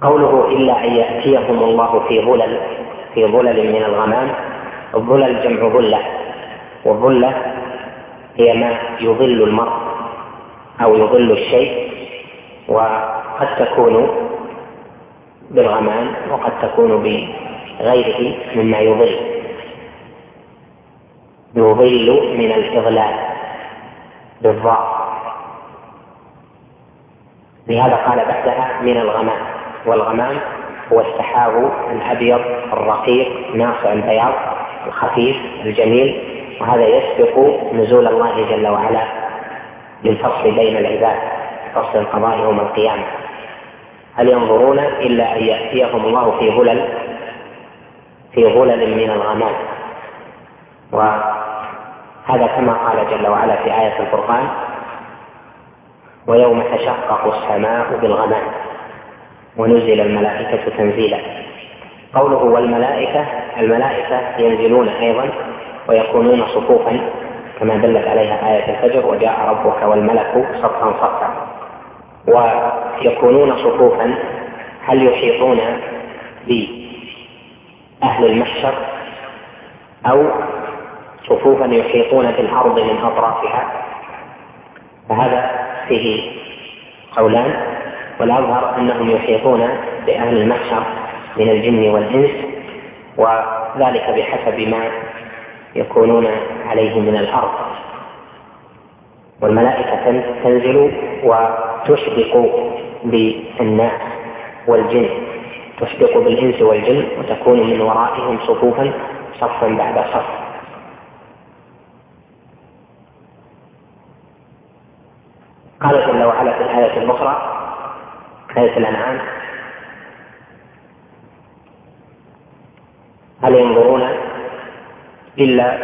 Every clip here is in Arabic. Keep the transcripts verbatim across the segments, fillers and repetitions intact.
قوله إلا أن يأتيهم الله في ظلل في ظلل من الغمام. الظلل جمع ظلة، والظلة هي ما يظل المرء أو يظل الشيء، وقد تكون بالغمام وقد تكون بغيره مما يظل، يظل من الإظلال بالضاء. لهذا قال بعدها من الغمام، والغمام هو السحاب الأبيض الرقيق ناصع البياض الخفيف الجميل، وهذا يسبق نزول الله جل وعلا للفصل بين العباد، فصل القضاء يوم القيامة. هل ينظرون إلا أن يأتيهم الله في ظلل في ظلل من الغمام، وهذا كما قال جل وعلا في آية الفرقان: ويوم تشقق السماء بالغمام ونزل الملائكة تنزيلا. قوله والملائكة، الملائكة ينزلون أيضا ويكونون صفوفا كما دلت عليها آية الفجر: وجاء ربك والملك صفا صفا. ويكونون صفوفا، هل يحيطون بأهل المحشر أو صفوفا يحيطون بالأرض من أطرافها؟ فهذا فيه قولان، والأظهر أنهم يحيطون بأهل المحشر من الجن والإنس، وذلك بحسب ما يكونون عليه من الأرض. والملائكة تنزل وتشبق بالناس والجن، تشبق بالإنس والجن، وتكون من ورائهم صفوفا صفا بعد صف. قال جل وعلا في الآية الأخرى آية الأنعام: هل ينظرون إلا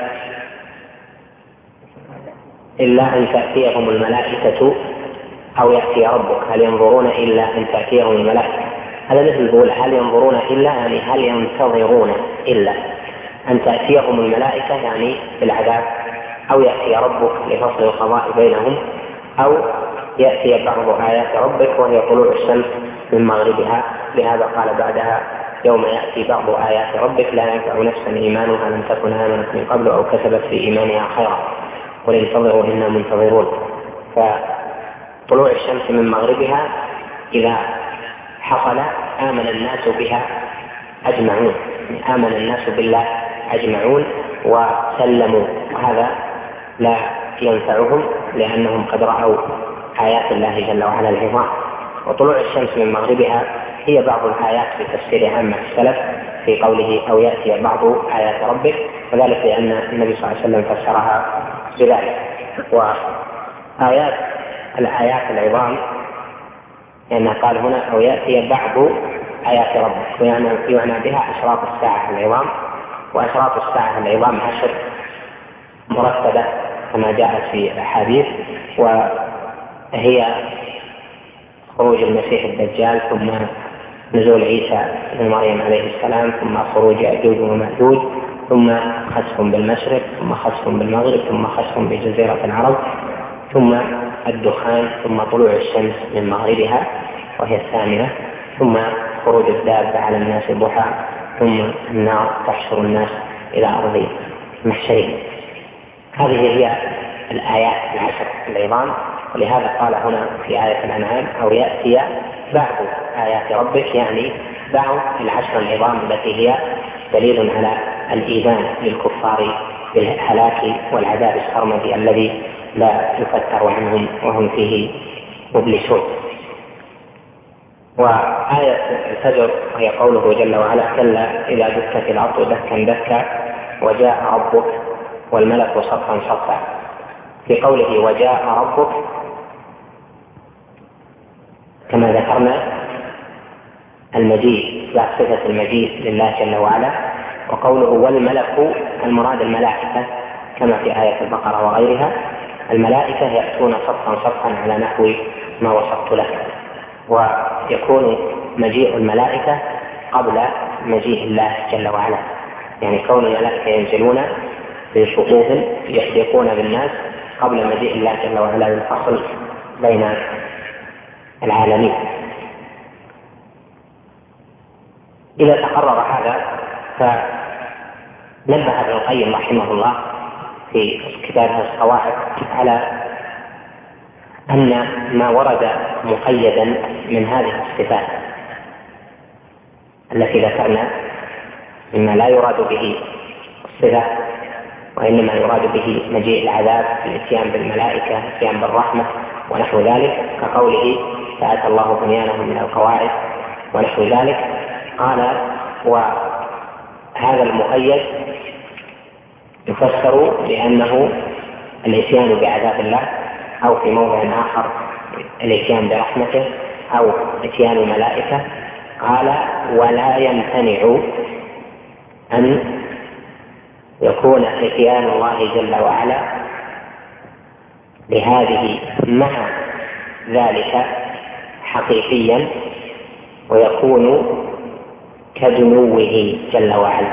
إلا أن تأتيهم الملائكة أو يأتي ربك. هل ينظرون إلا أن تأتيهم الملائكة، هذا مثل الأولى: هل ينظرون إلا يعني هل ينتظرون إلا أن تأتيهم الملائكة يعني بالعذاب، أو يأتي ربك لفصل القضاء بينهم، أو يأتي بعض آيات ربك وهي طلوع الشمس من مغربها. لهذا قال بعدها: يوم يأتي بعض آيات ربك لا ينفع نفسا إيمانها لم تكن آمنت من قبل أو كسبت في إيمانها خيرا قل انتظروا إنا منتظرون. فطلوع الشمس من مغربها إذا حصل آمن الناس بها أجمعون، آمن الناس بالله أجمعون وسلموا، وهذا لا ينفعهم لأنهم قد رأوا آيات الله جل وعلا العظام. وطلوع الشمس من مغربها هي بعض الآيات في تفسير عامة السلف في قوله أو يأتي بعض آيات ربك، وذلك لأن النبي صلى الله عليه وسلم فسرها بذلك. وآيات الآيات العظام لأنه قال هنا أو يأتي بعض آيات ربك، ويعنى بها أشراط الساعة العظام. وأشراط الساعة العظام عشر مرتبة كما جاءت في الأحاديث، وهي خروج المسيح الدجال، ثم نزول عيسى بن مريم عليه السلام، ثم خروج يأجوج ومأجوج، ثم خسف بالمشرق، ثم خسف بالمغرب، ثم خسف بجزيرة العرب، ثم الدخان، ثم طلوع الشمس من مغربها وهي الثامنة، ثم خروج الدابة على الناس ضحى، ثم النار تحشر الناس إلى أرض محشرهم. هذه هي الآيات العشر العظام. ولهذا قال هنا في آية الأنعام أو يأتي بعض آيات ربك، يعني بعض العشر العظام التي هي دليل على الإيذان للكفار بالهلاك والعذاب السرمدي الذي لا يفتر عنهم وهم فيه مبلسون. وآية الفجر هي قوله جل وعلا: كلا إذا دكت الأرض دكا دكا وجاء ربك والملك صفا صفا. في قوله وجاء ربك كما ذكرنا المجيء، لا صفة المجيء لله جل وعلا. وقوله والملك المراد الملائكة كما في آية البقرة وغيرها. الملائكة يأتون صفا صفا على نحو ما وصفت لك، ويكون مجيء الملائكة قبل مجيء الله جل وعلا، يعني كون الملائكة ينزلون في صفوف يحدقون بالناس قبل مجيء الله جل وعلا للفصل بين العالمين. إذا تقرر هذا فنبه ابن القيم رحمه الله في كتابه القواعد على أن ما ورد مقيدا من هذه الصفات التي ذكرنا مما لا يراد به الصفة وإنما يراد به مجيء العذاب، الاتيان بالملائكة، الاتيان بالرحمة ونحو ذلك، كقوله فأتى الله بنيانهم من القواعد ونحو ذلك. قال وهذا المقيد يفسر بأنه الاتيان بعذاب الله، أو في موضع آخر الاتيان برحمته، أو اتيان ملائكة. قال ولا يمتنع أن يكون اتيان الله جل وعلا بهذه مع ذلك حقيقيا، ويكون كدنوه جل وعلا.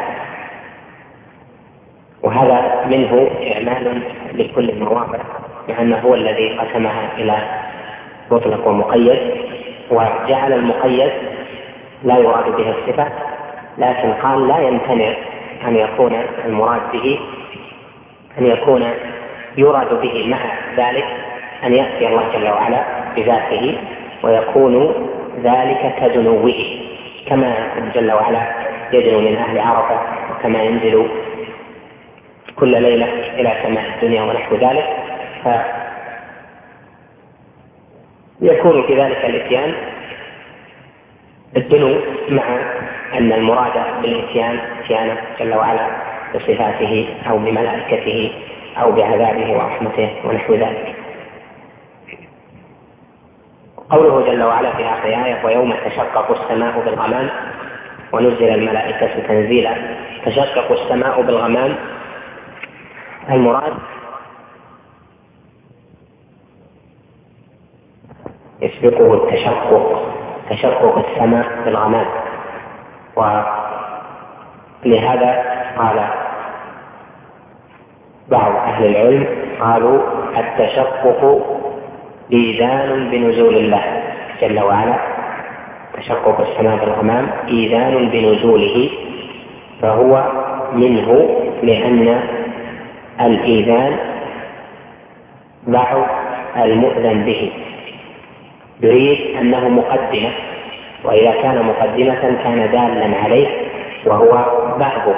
وهذا منه إعمال لكل المواضع، مع أنه هو الذي قسمها إلى مطلق ومقيد، وجعل المقيد لا يراد به الصفة، لكن قال لا يمتنع أن يكون المراد به أن يكون يراد به مع ذلك أن يأتي الله جل وعلا بذاته، ويكون ذلك كدنوه، كما جل وعلا يدنو من أهل عرفة، وكما ينزل كل ليلة إلى سماء الدنيا ونحو ذلك. فيكون في ذلك الاتيان الدنو، مع أن المراد بالاتيان اتيانه جل وعلا بصفاته أو بملائكته أو بعذابه ورحمته ونحو ذلك. قوله جل وعلا في آخر آية ويوم تشقق السماء بالغمام ونزل الملائكة تنزيلا. تشقق السماء بالغمام، المراد يسبقه التشقق، تشقق السماء بالغمام. ولهذا قال بعض أهل العلم قالوا التشقق إيذان بنزول الله جل وعلا، تشقق السماء بالغمام إيذان بنزوله، فهو منه، لأن الإيذان بعض المؤذن به، يريد أنه مقدمة، وإذا كان مقدمة كان دالا عليه، وهو بعض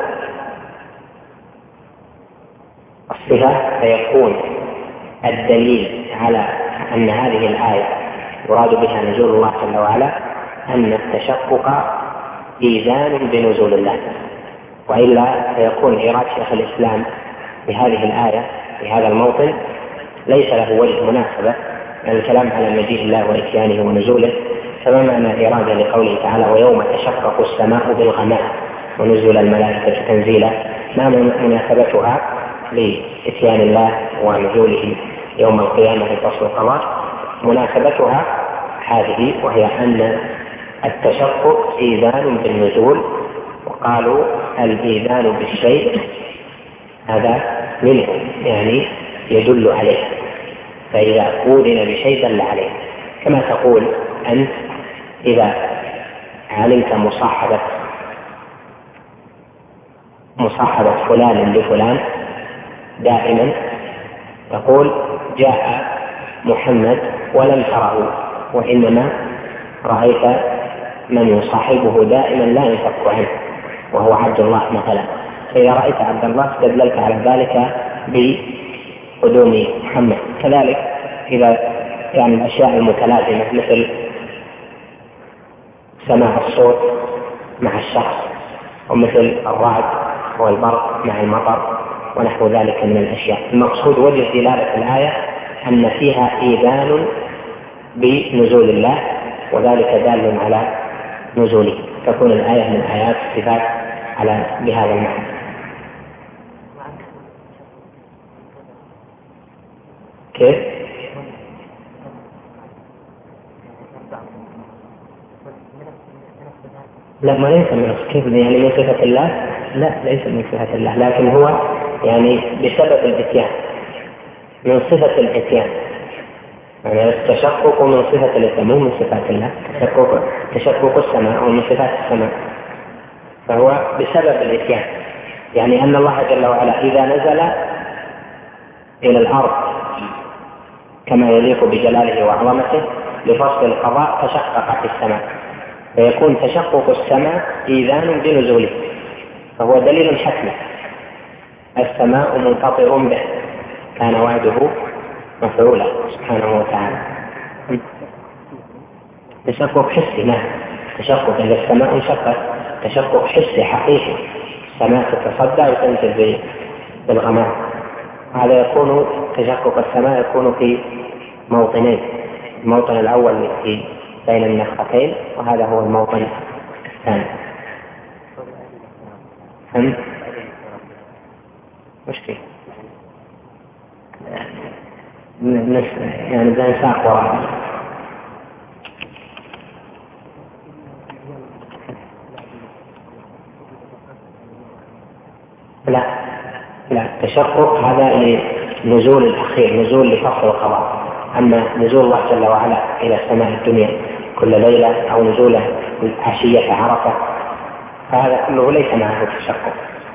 الصفة، فيكون الدليل على أن هذه الآية يراد بها نزول الله جل وعلا أن التشقق إيذان بنزول الله، وإلا فيكون إيراد شيخ الإسلام بهذه الآية في هذا الموطن ليس له وجه مناسبة، الكلام على مجيء الله وإتيانه ونزوله. فما معنى إرادة لقوله تعالى ويوم تشقق السماء بالغمام ونزل الملائكة تنزيلا؟ ما مناسبتها لإتيان الله ونزوله يوم القيامة فصل القضاء؟ مناسبتها هذه، وهي أن التشقق إيذان بالنزول، وقالوا الإيذان بالشيء هذا منه، يعني يدل عليه، فإذا أوذن بشيء دل عليه. كما تقول أنت إذا علمت مصاحبة مصاحبة فلان لفلان دائما، تقول جاء محمد ولم تره، وإنما رأيت من يصاحبه دائما لا ينفك عنه وهو عبد الله مثلا، فإذا رأيت عبد الله استدللت على ذلك بقدوم محمد. كذلك إذا يعني الأشياء المتلازمة مثل سماع الصوت مع الشخص، ومثل الرعد والبرق مع المطر ونحو ذلك من الأشياء، المقصود وجه دلالة الآية أن فيها إيذان بنزول الله، وذلك دال على نزوله، تكون الآية من آيات الصفات على بهذا المعنى. كيف؟ لا، ما ليس من كيف يعني من صفة الله، لا ليس من صفة الله، لكن هو يعني بسبب الإتيان، من صفة الإتيان، يعني التشقق من صفة الإتيان مو من صفات الله. تشقق تشقق السماء ومن صفات السماء، فهو بسبب الإتيان، يعني أن الله جل وعلا إذا نزل إلى الأرض كما يليق بجلاله وعظمته لفصل القضاء تشققت السماء، فيكون تشقق السماء إيذان بنزوله، فهو دليل حتمي. السماء منفطر به، كان وعده مفعولا سبحانه وتعالى. تشقق حسي، نعم، تشقق إذا السماء انشقت تشقق حسي حقيقي، السماء تتصدع وتنزل بالغمام. هذا يكون تشقق السماء يكون في موطنين، الموطن الأول في بين النفختين، وهذا هو الموطن الثاني. هم؟ مشكلة يعني بنساق وراء. لا لا، التشقق هذا لنزول الأخير، نزول لفصل القضاء. أما نزول الله جل وعلا إلى السماء الدنيا كل ليلة أو نزوله عشية عرفة فهذا كله ليس معه تشقق.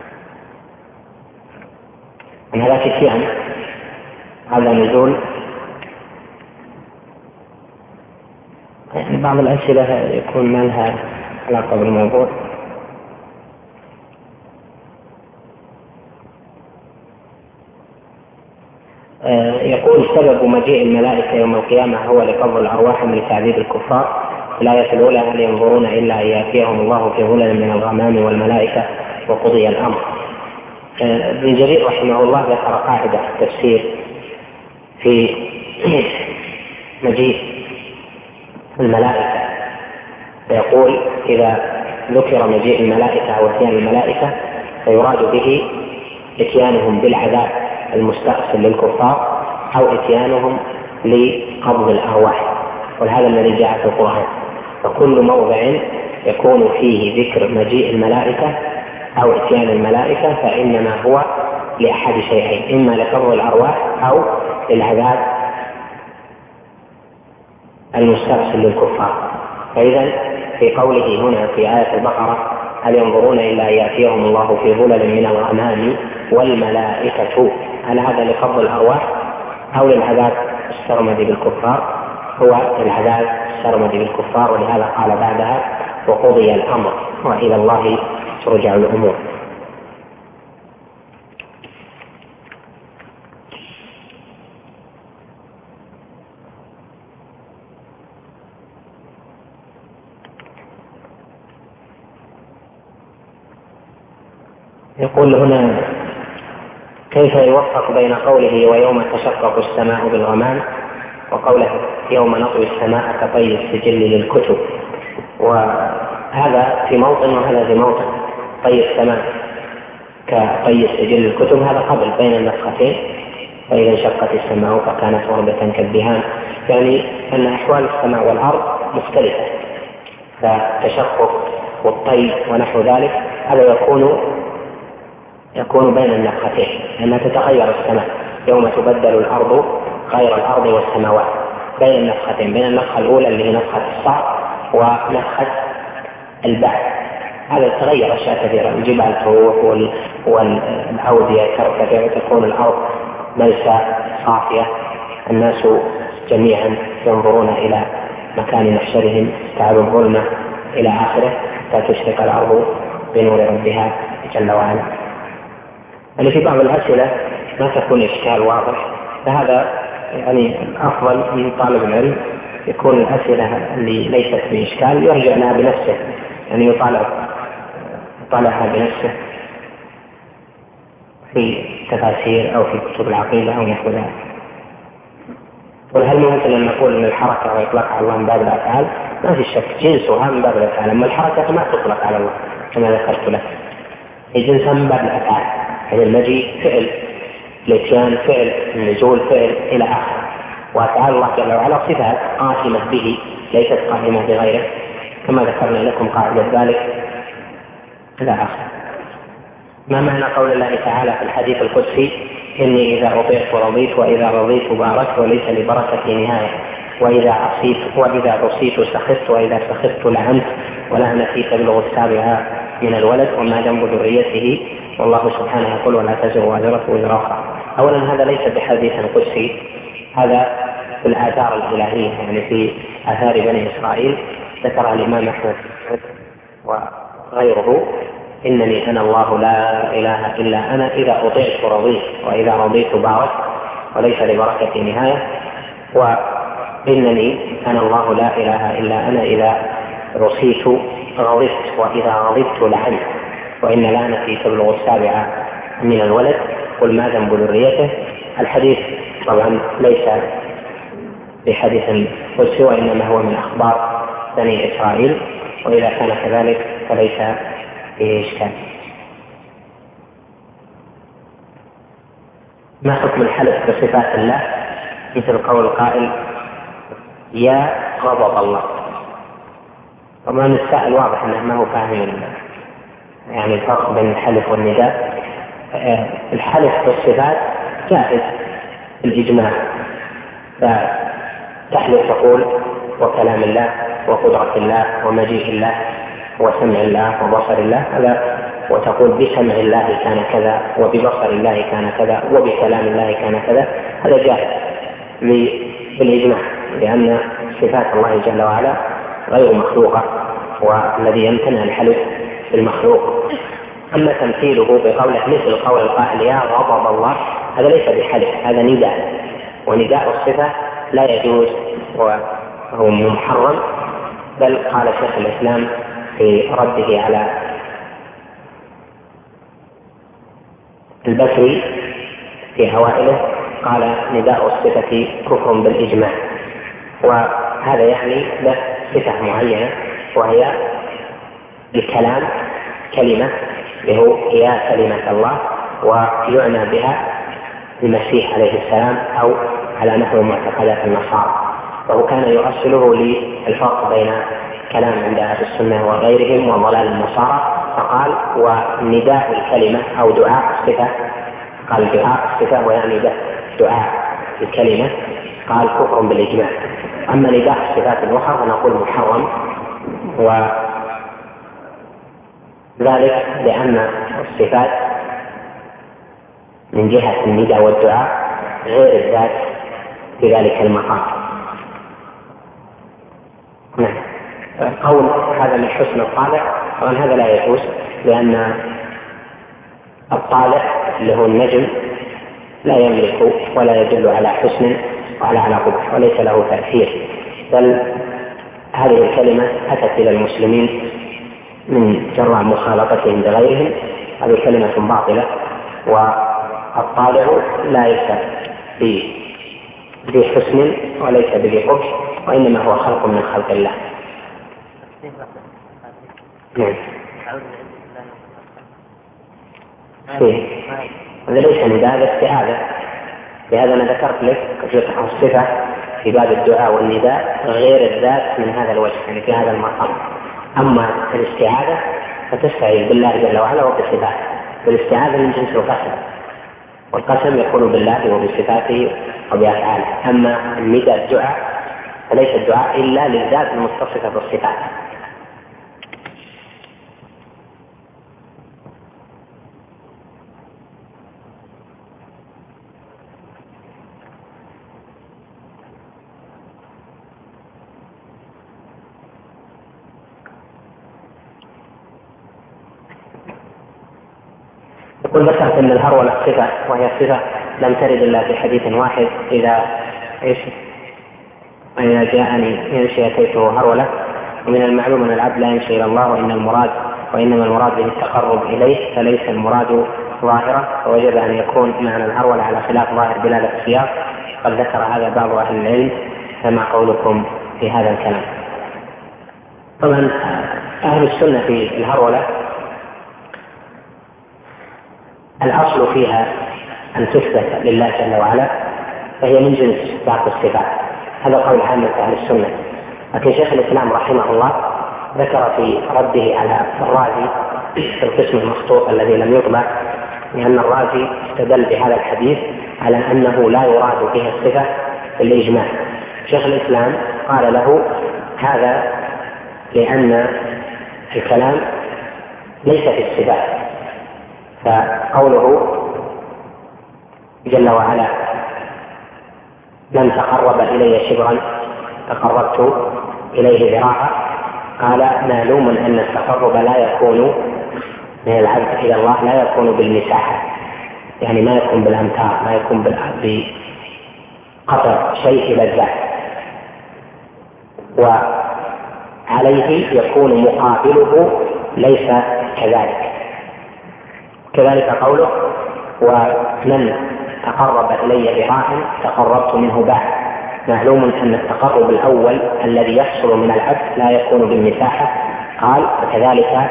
من هذا كتيان هذا نزول. يعني بعض الأسئلة يكون ما لها علاقة بالموضوع. يقول سبب مجيء الملائكة يوم القيامة هو لقبض الأرواح من تعذيب الكفار. في الآية الأولى هل ينظرون إلا أن يأتيهم الله في ظلل من الغمام والملائكة وقضي الأمر. ابن جرير رحمه الله ذكر قاعدة في التفسير في مجيء الملائكة، فيقول إذا ذكر مجيء الملائكة أو اتيان الملائكة فيراد به اتيانهم بالعذاب المستأصل للكفار أو اتيانهم لقبض الأرواح، وهذا الذي جاء في القرآن. فكل موضع يكون فيه ذكر مجيء الملائكة أو اتيان الملائكة فإنما هو لأحد شيئين، إما لقبض الأرواح أو للعذاب المستأصل للكفار. فإذا في قوله هنا في آية البقرة هل ينظرون إلا أن يأتيهم الله في ظلل من الغمام والملائكة، هل هذا لقبض الأرواح أو للعذاب السرمدي بالكفار؟ هو العذاب السرمدي بالكفار، ولهذا قال بعدها وقضي الأمر وإلى الله ترجع الأمور. يقول هنا كيف يوفق بين قوله ويوم تشقق السماء بالغمام وقوله يوم نطوي السماء كطي السجل للكتب؟ وهذا في موطن وهذا في موطن. طي السماء كطي السجل للكتب هذا قبل بين النفختين، فإذا انشقت السماء فكانت وردة كالدهان، يعني أن أحوال السماء والأرض مختلفة، فالتشقق والطي ونحو ذلك هذا يكون يكون بين النفختين، لأنها تتغير السماء يوم تبدل الأرض غير الأرض والسماوات، بين النفختين، بين النفخة الأولى اللي هي نفخة الصعق ونفخة البعث. هذا تغير أشياء كثيرة، الجبال تروح والأودية كثيرة، تكون الأرض ملسى صافية، الناس جميعا ينظرون إلى مكان محشرهم تعالوا الظلمة إلى آخره حتى تشرق الأرض بنور ربها جل وعلا. يعني في بعض الأسئلة ما تكون إشكال واضح، فهذا يعني الأفضل من طالب العلم يكون الأسئلة اللي ليست بإشكال يرجع لها بنفسه، يعني يطالع يطالعها بنفسه في تفاسير أو في كتب العقيدة أو نحو ذلك. وهل ممكن أن نقول أن الحركة وإطلاق على الله من باب الأفعال؟ ما في شك، جنسها من باب الأفعال، أما الحركة ما تطلق على الله كما ذكرت لك، جنسها من باب الأفعال، يعني المجيء فعل، الاتيان فعل، النزول فعل إلى آخره. وأفعال الله جل وعلا صفات قائمة به ليست قائمة بغيره، كما ذكرنا لكم قاعدة ذلك إلى آخره. ما معنى قول الله تعالى في الحديث القدسي إني إذا أطيعت رضيت وإذا رضيت باركت وليس لبركتي نهاية، وإذا عصيت وإذا عصيت سخطت وإذا سخطت لعنت ولعنتي تبلغ السابعة من الولد وما ذنب ذريته، والله سبحانه يقول ولا تزر وازرة وزر أخرى. أولا هذا ليس بحديث قدسي، هذا في الآثار الإلهية، يعني في آثار بني إسرائيل ذكر الإمام أحمد وغيره: إنني أنا الله لا إله إلا أنا، إذا أطعت رضيت وإذا رضيت باركت وليس لبركتي نهاية، وإنني أنا الله لا إله إلا أنا، إذا رصيت غضبت وإذا غضبت لعنت، وإن لعنتي تبلغ السابعة من الولد، قل ما ذنب ذريته. الحديث طبعا ليس بحديث قدسي، وإنما هو من أخبار بني إسرائيل، وإذا كان كذلك فليس فيه إشكال. ما حكم الحلف بصفات الله مثل قول القائل يا غضب الله؟ طبعا السائل واضح أنه ما هو فاهم يعني الفرق بين الحلف والنداء. الحلف بالصفات جائز بالإجماع، فتحلف تقول وكلام الله وقدرة الله ومجيء الله وسمع الله وبصر الله هذا، وتقول بسمع الله كان كذا وببصر الله كان كذا وبكلام الله كان كذا، هذا جائز بالإجماع، لأن صفات الله جل وعلا غير مخلوقة، والذي يمتنع الحلف بالمخلوق. أما تمثيله بقوله مثل قول القائل يا غضب الله، هذا ليس بحلف، هذا نداء، ونداء الصفة لا يجوز وهو محرم. بل قال شيخ الإسلام في رده على البكري في أوائله، قال نداء الصفة كفر بالإجماع، وهذا يعني له صفة معينة، وهي الكلام كلمة له يا كلمة الله، ويعنى بها المسيح عليه السلام أو على نحو معتقدات النصارى. وهو كان يؤصله للفرق بين كلام عند أهل السنة وغيرهم وضلال النصارى، فقال ونداء الكلمة أو دعاء الصفة، قال دعاء الصفة ويعني به دعاء الكلمة، قال كفر بالإجماع. أما نداء الصفات الأخرى فنقول محرم، وذلك لأن الصفات من جهة النداء والدعاء غير الذات في ذلك المقام. نعم. قول هذا من حسن الطالع، طبعا هذا لا يجوز، لأن الطالع اللي هو النجم لا يملك ولا يدل على حسن وعلى على قبح، وليس له تأثير، بل هذه الكلمة أتت إلى المسلمين من جراء مخالطتهم بغيرهم، هذه كلمة باطلة، والطالع ليس بذي حسن وليس بذي قبح، وإنما هو خلق من خلق الله. نعم. هذا ليس من باب الاستعاذة، لهذا أنا ذكرت لك الصفة في باب الدعاء والنداء غير الذات من هذا الوجه، يعني في هذا المقام. أما الاستعاذة فتستعيذ بالله جل وعلا وبصفاته، والاستعاذة من جنس القسم، والقسم يكون بالله وبصفاته وبأفعاله. أما النداء الدعاء فليس الدعاء إلا للذات المتصفة بالصفات. يقول ذكرت أن الهرولة صفة، وهي صفة لم ترد إلا في حديث واحد: إذا إيش إذا جاءني يمشي أتيته هرولة. ومن المعلوم أن العبد لا يمشي إلى الله، وإن المراد وإنما المراد به التقرب إليه، فليس المراد ظاهرة، فوجب أن يكون معنى الهرولة على خلاف ظاهر دلالة السياق. قد ذكر هذا بعض أهل العلم، فما قولكم في هذا الكلام؟ طبعا أهل السنة في الهرولة الأصل فيها أن تثبت لله جل وعلا، فهي من جنس بعض الصفات. هذا قول عامة أهل السنة. لكن شيخ الإسلام رحمه الله ذكر في رده على الرازي في القسم المخطوط الذي لم يطبع، لأن الرازي استدل بهذا الحديث على أنه لا يراد به الصفة بالإجماع. شيخ الإسلام قال له هذا لأن الكلام ليس في الصفات. فقوله جل وعلا من تقرب إلي شبرا تقربت إليه ذراعا، قال معلوم أن التقرب لا يكون من العبد إلى الله لا يكون بالمساحة، يعني ما يكون بالأمتار، ما يكون بقطع شيء إلى الذات، وعليه يكون مقابله ليس كذلك. كذلك قوله ومن تقرب إلي ذراعا تقربت منه باع، معلوم أن التقرب الأول الذي يحصل من العبد لا يكون بالمساحة. قال وكذلك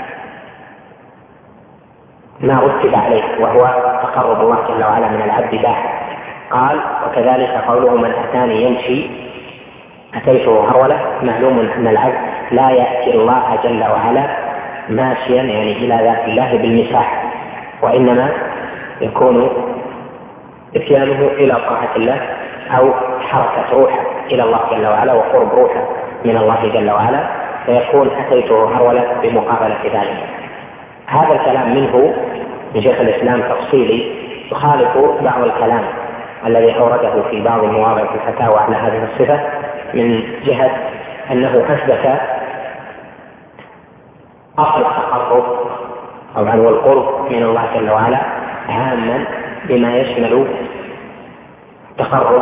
ما رتب عليه وهو تقرب الله جل وعلا من العبد باع. قال وكذلك قوله من أتاني يمشي أتيته هرولة، معلوم أن العبد لا يأتي الله جل وعلا ماشيا يعني إلى ذات الله بالمساحة، وإنما يكون اتيانه إلى طاعة الله أو حركة روحه إلى الله جل وعلا وقرب روحه من الله جل وعلا، فيكون أتيته هرولة بمقابلة ذلك. هذا الكلام منه من شيخ الإسلام تفصيلي يخالف بعض الكلام الذي أورده في بعض مواضع الفتاوى على هذه الصفة، من جهة أنه أثبت أصل التقرب طبعا والقرب من الله جل وعلا عاما بما يشمل التقرب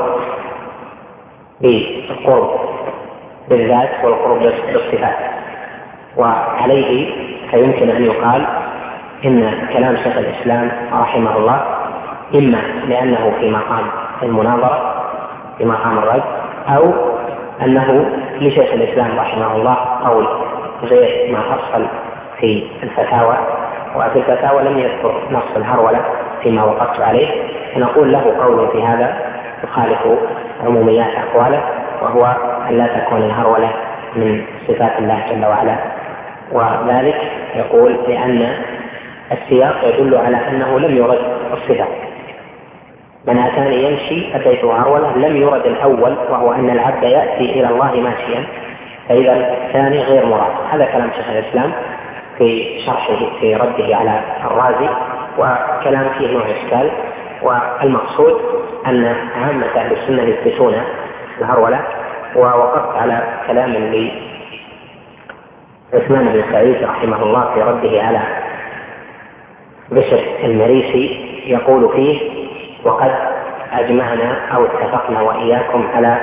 بالقرب بالذات والقرب بالصفات. وعليه فيمكن أن يقال إن كلام شيخ الإسلام رحمه الله إما لأنه في مقام المناظرة في مقام الرد، أو أنه لشيخ الإسلام رحمه الله قول غير ما حصل في الفتاوى، وفي الفتاوى لم يذكر نص الهرولة فيما وقفت عليه، فنقول له قول في هذا يخالف عموميات أقواله، وهو أن لا تكون الهرولة من صفات الله جل وعلا. وذلك يقول لأن السياق يدل على أنه لم يرد الصفة. من أتاني يمشي أتيته هرولة لم يرد الأول وهو أن العبد يأتي إلى الله ماشيا، فإذا الثاني غير مراد. هذا كلام شيخ الإسلام في شرحه في رده على الرازي، وكلام فيه نوع إشكال. والمقصود أن عامة أهل السنة يثبتون الهرولة. ووقفت على كلام لعثمان بن سعيد رحمه الله في رده على بشر المريسي، يقول فيه وقد أجمعنا أو اتفقنا وإياكم على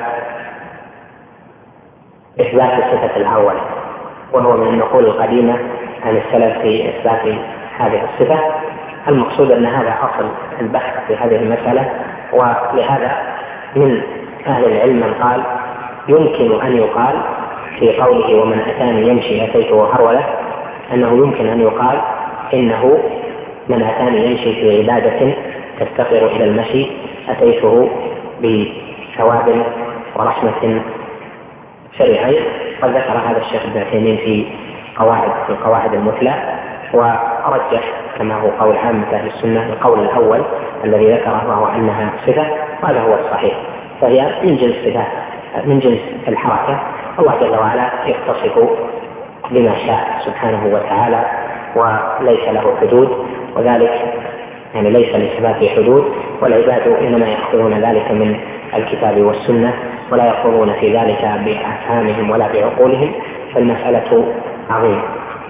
إثبات صفة الهرولة، وهو من النقول القديمة عن السلف في إثبات هذه الصفة. المقصود أن هذا أصل البحث في هذه المسألة، ولهذا من أهل العلم من قال يمكن أن يقال في قوله ومن أتاني يمشي أتيته هرولة أنه يمكن أن يقال إنه من أتاني يمشي في عبادة تفتقر إلى المشي أتيته بثواب ورحمة شرعية. قد ذكر هذا الشيخ ابن عثيمين في قواعد في القواعد المثلى، ورجح كما هو قول عامة أهل السنة القول الأول الذي ذكره وهو أنها صفة، وهذا هو الصحيح. فهي من جنس صفات من جنس الحركة، الله جل وعلا يتصف بما شاء سبحانه وتعالى وليس له حدود، وذلك يعني ليس لصفاته حدود، والعباد إنما يأخذون ذلك من الكتاب والسنة ولا يقولون في ذلك بأفهامهم ولا بعقولهم، فالمسألة عظيمة.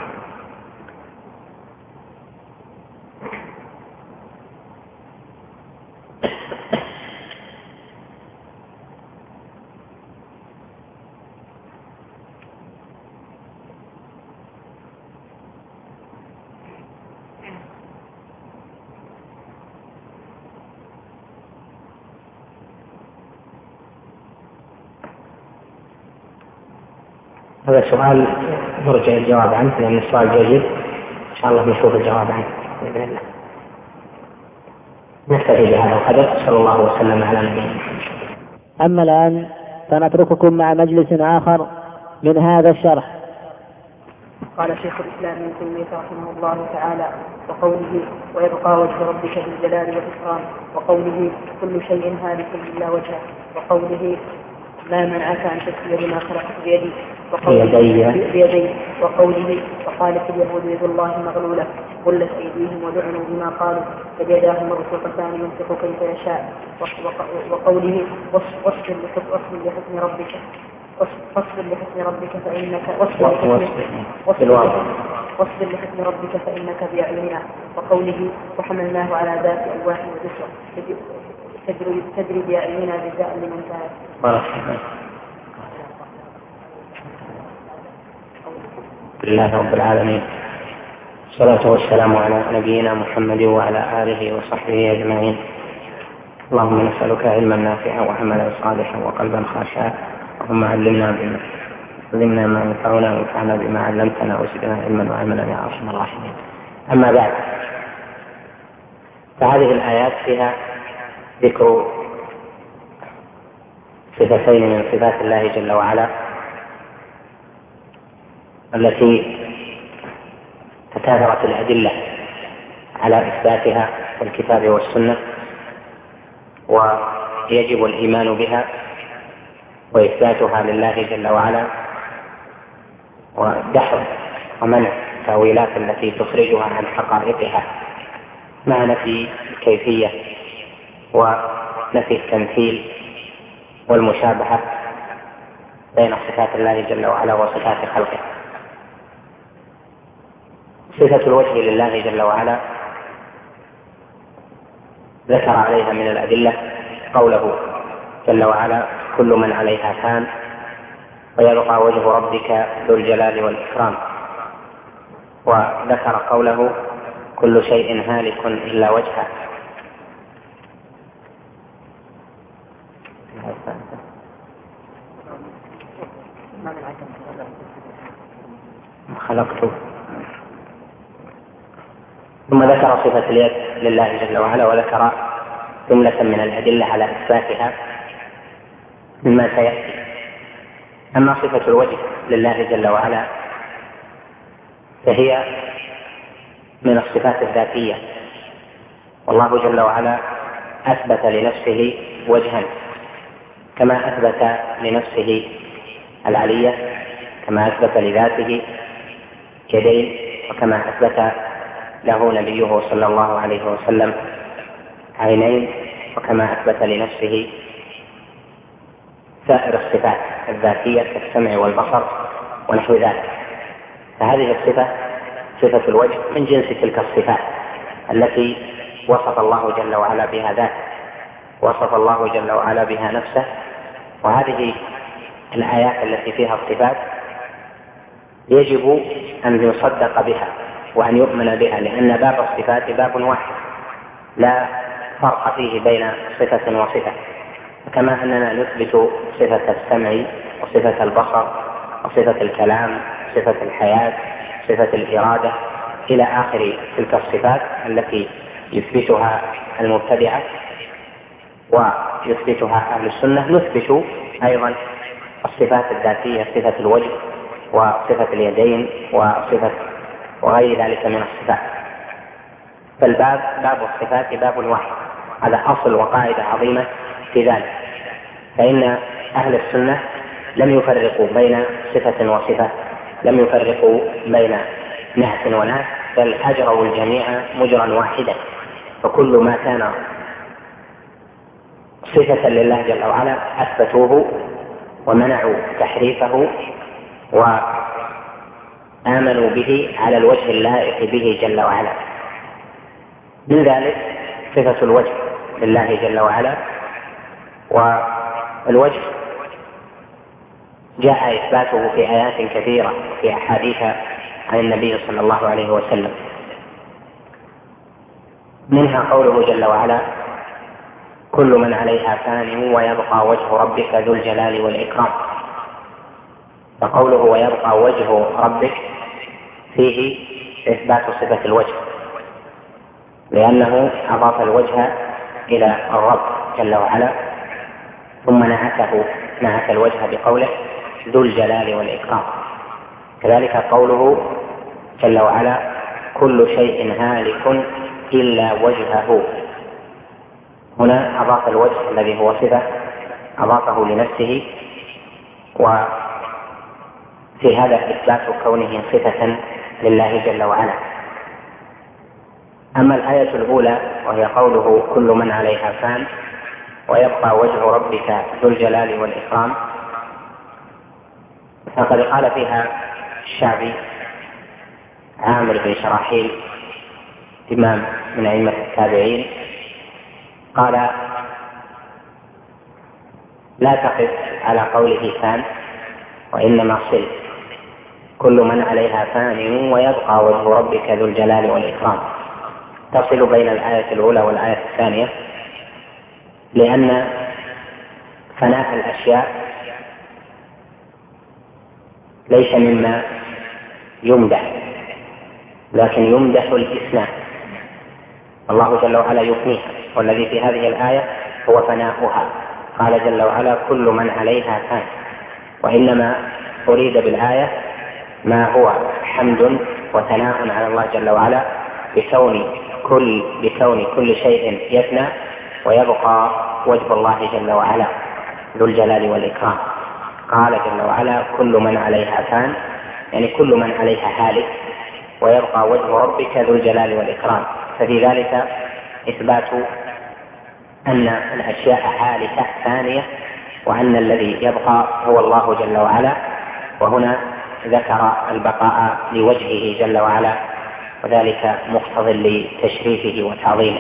هذا سؤال نرجع الجواب عنه لأن السؤال جيد، إن شاء الله نشوف الجواب عنه بإذن الله. نكتفي بهذا القدر، صلى الله وسلم على نبينا محمد. أما الآن فنترككم مع مجلس آخر من هذا الشرح. قال شيخ الإسلام ابن تيمية رحمه الله تعالى وقوله ويبقى وجه ربك ذو الجلال والإكرام، وقوله كل شيء هالك إلا وجهه، وقوله ما منعك أن تسجد لما خلقت بيدي، بيديه وقوله وقالت اليهود يد الله مغلولة غلت أيديهم ولعنوا بما قالوا بل يداه مبسوطتان ينفق كيف يشاء وقوله واصبر لحكم ربك واصبر لحكم ربك فإنك واصبر لحكم ربك فإنك بأعيننا وقوله وحملناه على ذات ألواح ودسر تجري بأعيننا جزاء لمن كان. لله رب العالمين، الصلاة والسلام على نبينا محمد وعلى آله وصحبه أجمعين. اللهم نسألك علما نافعا وعملا صالحا وقلبا خاشعا، اللهم علمنا بما علمنا ما ينفعنا وانفعنا بما علمتنا وزدنا علما وعملا يا أرحم الراحمين. أما بعد، فهذه الآيات فيها ذكر صفتين من صفات الله جل وعلا التي تكاثرت الأدلة على إثباتها في الكتاب والسنة، ويجب الإيمان بها وإثباتها لله جل وعلا، ودحر ومنع التأويلات التي تخرجها عن حقائقها مع نفي الكيفية ونفي التمثيل والمشابهة بين صفات الله جل وعلا وصفات خلقه. صفة الوجه لله جل وعلا ذكر عليها من الأدلة قوله جل وعلا كل من عليها فان ويبقى وجه ربك ذو الجلال والإكرام، وذكر قوله كل شيء هالك إلا وجهه. خلقته. ثم ذكر صفة اليد لله جل وعلا، وذكر جملة من الأدلة على إثباتها مما سيأتي. أما صفة الوجه لله جل وعلا فهي من الصفات الذاتية، والله جل وعلا أثبت لنفسه وجها كما أثبت لنفسه العلية، كما أثبت لذاته يدين، وكما أثبت له نبيه صلى الله عليه وسلم عينين، وكما أثبت لنفسه سائر الصفات الذاتية كالسمع والبصر ونحو ذلك. فهذه الصفة صفة الوجه من جنس تلك الصفات التي وصف الله جل وعلا بها ذاته، وصف الله جل وعلا بها نفسه. وهذه الآيات التي فيها الصفات يجب أن يصدق بها وأن يؤمن بها، لأن باب الصفات باب واحد لا فرق فيه بين صفة وصفة. كما أننا نثبت صفة السمع وصفة البصر وصفة الكلام، صفة الحياة، صفة الإرادة إلى آخر تلك الصفات التي يثبتها المبتدعة ويثبتها أهل السنة، نثبت أيضا الصفات الذاتية، صفة الوجه وصفة اليدين وصفة وغير ذلك من الصفات. فالباب باب الصفات باب واحد، هذا أصل وقاعدة عظيمة في ذلك. فإن أهل السنة لم يفرقوا بين صفة وصفة، لم يفرقوا بين نعت ونعت، بل أجروا الجميع مجرا واحدا. فكل ما كان صفة لله جل وعلا أثبتوه ومنعوا تحريفه وآمنوا به على الوجه اللائق به جل وعلا. من ذلك صفة الوجه لله جل وعلا. والوجه جاء إثباته في آيات كثيرة في أحاديث عن النبي صلى الله عليه وسلم، منها قوله جل وعلا كل من عليها فان ويبقى وجه ربك ذو الجلال والإكرام. فقوله ويبقى وجه ربك فيه إثبات صفة الوجه، لأنه أضاف الوجه إلى الرب جل وعلا، ثم نعته نعت الوجه بقوله ذو الجلال والإكرام. كذلك قوله جل وعلا كل شيء هالك إلا وجهه، هنا أضاف الوجه الذي هو صفة أضافه لنفسه في هذا إثبات كونه صفة لله جل وعلا. أما الآية الأولى وهي قوله كل من عليها فان ويبقى وجه ربك ذو الجلال والإكرام، فقد قال فيها الشعبي عامر بن شراحيل إمام من أئمة التابعين، قال لا تقف على قوله فان وإنما صل كل من عليها فان ويبقى وجه ربك ذو الجلال والإكرام، تصل بين الآية الأولى والآية الثانية، لأن فناء الأشياء ليس مما يمدح، لكن يمدح الإثناء، الله جل وعلا يفنيها، والذي في هذه الآية هو فناؤها. قال جل وعلا كل من عليها فان، وإنما أريد بالآية ما هو حمد وثناء على الله جل وعلا بكون كل بكون كل شيء يفنى ويبقى وجه الله جل وعلا ذو الجلال والإكرام. قال جل وعلا كل من عليها فان، يعني كل من عليها هالك ويبقى وجه ربك ذو الجلال والإكرام، ففي ذلك إثبات أن الأشياء هالكة ثانية، وأن الذي يبقى هو الله جل وعلا، وهنا ذكر البقاء لوجهه جل وعلا، وذلك مقتض لتشريفه وتعظيمه.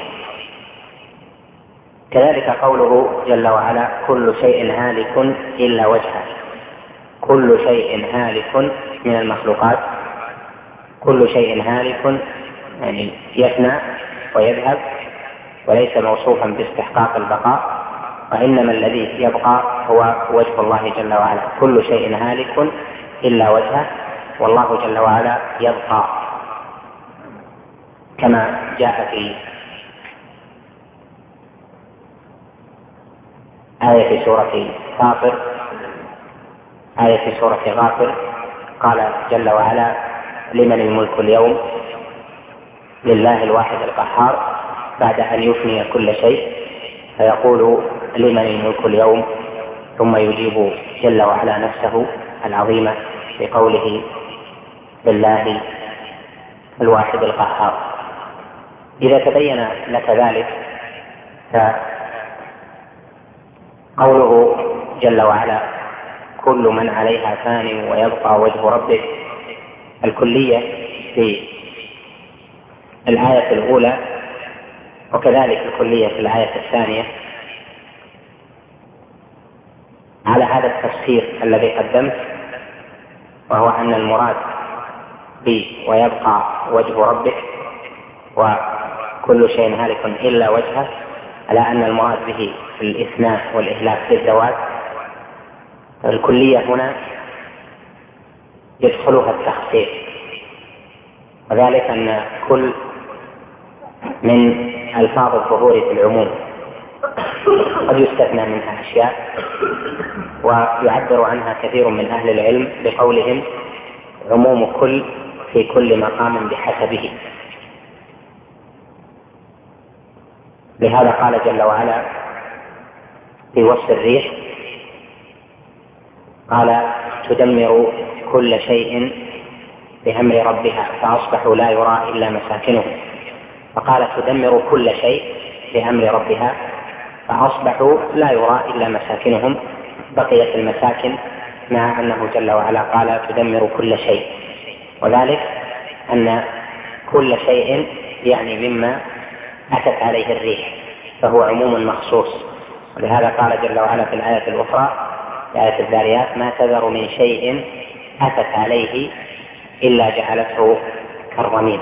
كذلك قوله جل وعلا كل شيء هالك إلا وجهه، كل شيء هالك من المخلوقات، كل شيء هالك يعني يفنى ويذهب وليس موصوفا باستحقاق البقاء، وإنما الذي يبقى هو وجه الله جل وعلا. كل شيء هالك إلا وجهه، والله جل وعلا يبقى، كما جاء في آية في سورة غافر آية في سورة غافر قال جل وعلا لمن الملك اليوم لله الواحد القهار، بعد أن يفني كل شيء فيقول لمن الملك اليوم، ثم يجيب جل وعلا نفسه العظيمة بقوله لله الواحد القهار. إذا تبين لك ذلك فقوله جل وعلا كل من عليها فان ويبقى وجه ربك، الكلية في الآية الأولى وكذلك الكلية في الآية الثانية على هذا التفسير الذي قدمت، وهو أن المراد به ويبقى وجه ربك وكل شيء هالك إلا وجهه، على أن المراد به الإثناء والإهلاك للذوات. الكلية هنا يدخلها التخصيص، وذلك أن كل من ألفاظ الظهور في العموم قد يستثنى منها أشياء، ويعبر عنها كثير من أهل العلم بقولهم عموم كل في كل مقام بحسبه. لهذا قال جل وعلا في وصف الريح قال تدمر كل شيء بأمر ربها فأصبحوا لا يرى إلا مساكنهم، فقال تدمر كل شيء بأمر ربها فأصبحوا لا يرى إلا مساكنهم، بقيت المساكن مع أنه جل وعلا قال تدمر كل شيء، وذلك أن كل شيء يعني مما أتت عليه الريح، فهو عموم مخصوص. ولهذا قال جل وعلا في الآية الأخرى في آية الذاريات ما تذر من شيء أتت عليه إلا جعلته كالرميم.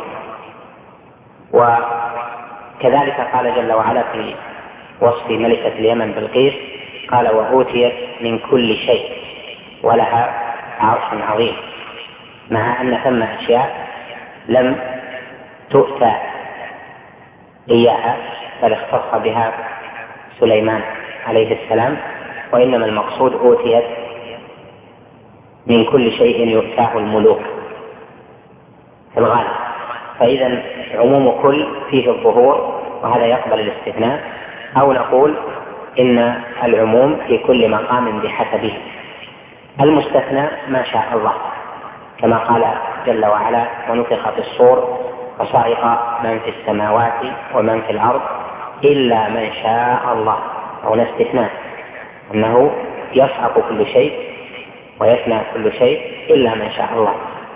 وكذلك قال جل وعلا في وصف ملكة اليمن بلقيس قال وأوتيت من كل شيء ولها عرش عظيم، مع أن ثم أشياء لم تؤتى إياها بل اختص بها سليمان عليه السلام، وإنما المقصود أوتيت من كل شيء يؤتاه الملوك في الغالب. فإذا عموم كل فيه الظهور، وهذا يقبل الاستثناء، أو نقول إن العموم في كل مقام بحسبه، المستثنى ما شاء الله، كما قال جل وعلا: ونفخ في الصور فصعق من في السماوات ومن في الأرض إلا من شاء الله. هنا استثناء أنه يصعق كل شيء ويفنى كل شيء إلا من شاء الله.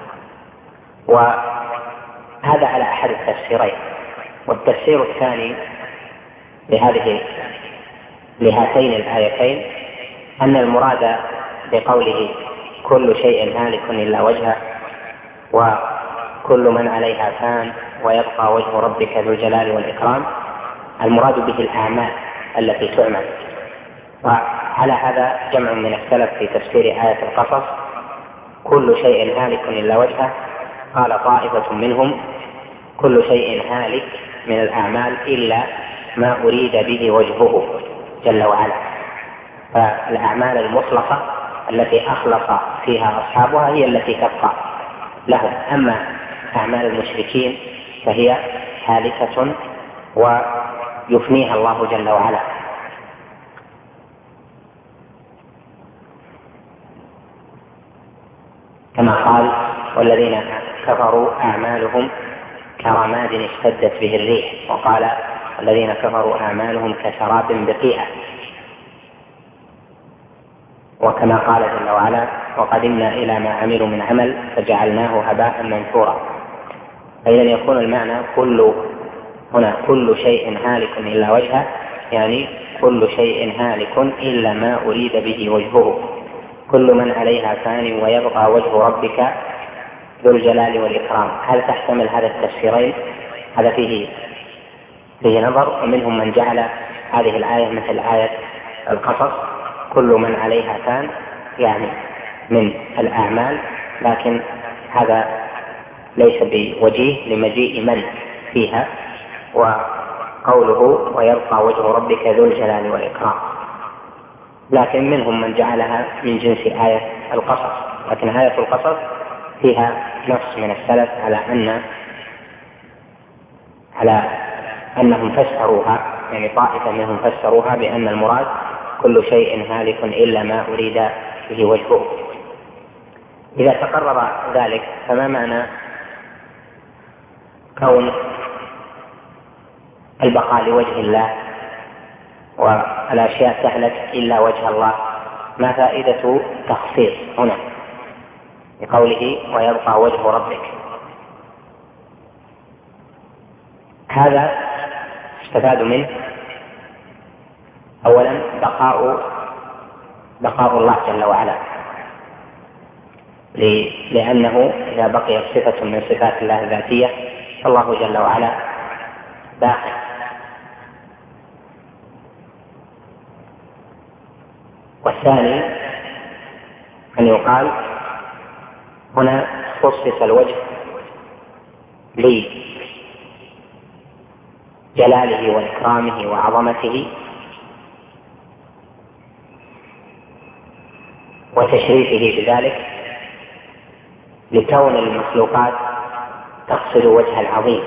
وهذا على أحد التفسيرين. والتفسير الثاني لهذه لهاتين الآيتين أن المراد بقوله كل شيء هالك إلا وجهه وكل من عليها فان ويبقى وجه ربك ذو الجلال والإكرام، المراد به الأعمال التي تعمل. وعلى هذا جمع من السلف في تفسير آية القصص كل شيء هالك إلا وجهه، قال طائفة منهم كل شيء هالك من الأعمال إلا ما أريد به وجهه جل وعلا. فالأعمال المخلصة التي أخلص فيها أصحابها هي التي تبقى لهم، أما أعمال المشركين فهي هالكة ويفنيها الله جل وعلا. كما قال: والذين كفروا أعمالهم كرماد اشتدت به الريح، وقال: والذين كفروا أعمالهم كسراب بقيعة. وكما قال جل وعلا: وقدمنا إلى ما عملوا من عمل فجعلناه هباء منثورا. فإذا يكون المعنى كل هنا كل شيء هالك إلا وجهه، يعني كل شيء هالك إلا ما أريد به وجهه، كل من عليها فان ويبقى وجه ربك ذو الجلال والإكرام. هل تحتمل هذا التفسيرين؟ هذا فيه فيه نظر. ومنهم من جعل هذه الآية مثل آية القصص كل من عليها فان، يعني من الأعمال، لكن هذا ليس بوجيه لمجيء من فيها، وقوله ويبقى وجه ربك ذو الجلال والإكرام. لكن منهم من جعلها من جنس آية القصص، لكن آية القصص فيها نص من السلف على أن على أنهم فسروها، يعني طائفة منهم فسروها بأن المراد كل شيء هالك إلا ما أريد به وجهه. إذا تقرر ذلك فما معنى كون البقاء لوجه الله والأشياء تهلك إلا وجه الله؟ ما فائدة تخصيص هنا بقوله ويبقى وجه ربك؟ هذا استفاد منه أولا بقاء بقاء الله جل وعلا، لأنه إذا بقيت صفة من صفات الله الذاتية فالله جل وعلا باقي. والثاني أن يقال هنا خصص الوجه لجلاله وإكرامه وعظمته وتشريفه بذلك، لكون المخلوقات تقصد وجه العظيم،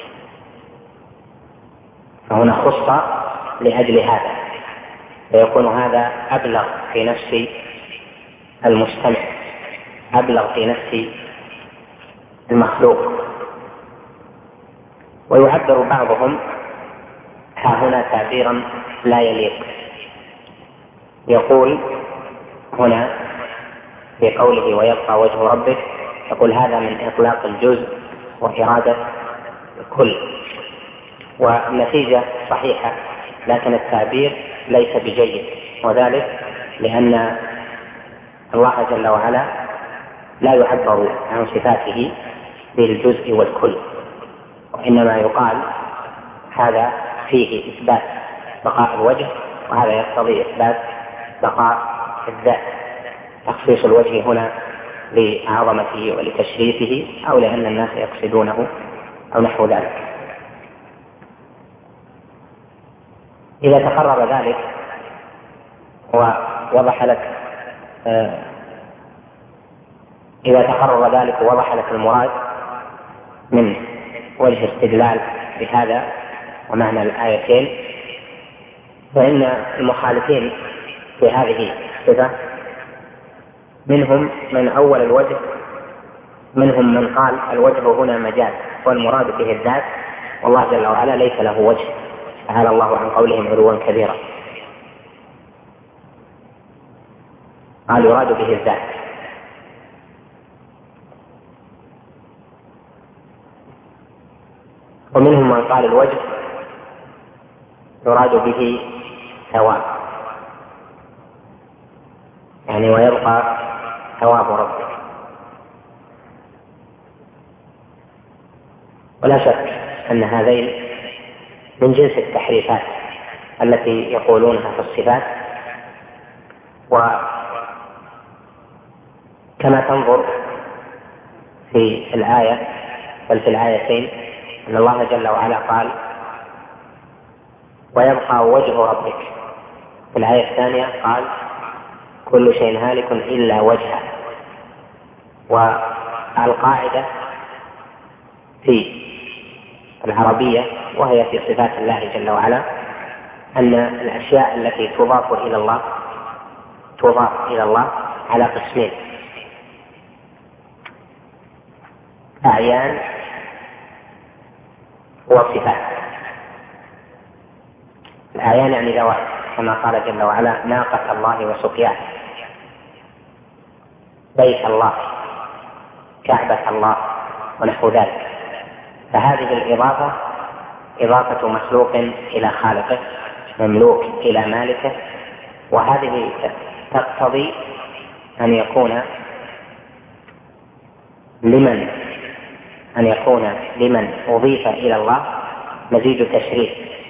فهنا خص لأجل هذا، فيكون هذا أبلغ في نفس المستمع، أبلغ في نفس المخلوق. ويعبر بعضهم ها هنا تعبيرا لا يليق، يقول هنا في قوله ويبقى وجه ربك، يقول هذا من إطلاق الجزء وإرادة الكل، والنتيجة صحيحة لكن التعبير ليس بجيد، وذلك لأن الله جل وعلا لا يعبر عن صفاته بالجزء والكل، وإنما يقال هذا فيه إثبات بقاء الوجه، وهذا يقتضي إثبات بقاء الذات، تخصيص الوجه هنا لعظمته ولتشريفه أو لأن الناس يقصدونه أو نحو ذلك. إذا تقرر ذلك ووضح لك آه إذا تقرر ذلك ووضح لك المراد من وجه استدلال بهذا ومعنى الآيتين، فإن المخالفين في هذه الصفة منهم من أول الوجه منهم من قال الوجه هنا مجاز والمراد به الذات، والله جل وعلا ليس له وجه، تعالى الله عن قولهم علوا كبيرا. قال يراد به الذات. ومنهم من قال الوجه يراد به ثواب، يعني ويبقى ثواب ربك. ولا شك أن هذين من جنس التحريفات التي يقولونها في الصفات. وكما تنظر في الآية بل في الآيتين أن الله جل وعلا قال ويبقى وجه ربك، في الآية الثانية قال كل شيء هالك إلا وجهه. والقاعدة في العربية وهي في صفات الله جل وعلا أن الأشياء التي تضاف إلى الله تضاف إلى الله على قسمين: أعيان وصفات. الأعيان يعني ذوات، كما قال جل وعلا ناقة الله وسقياها، بيت الله، كعبة الله، ونحو ذلك. فهذه الإضافة إضافة مسلوق إلى خالقه، مملوك إلى مالكه، وهذه تقتضي أن يكون لمن أن يكون لمن أضيف إلى الله مزيد تشريف،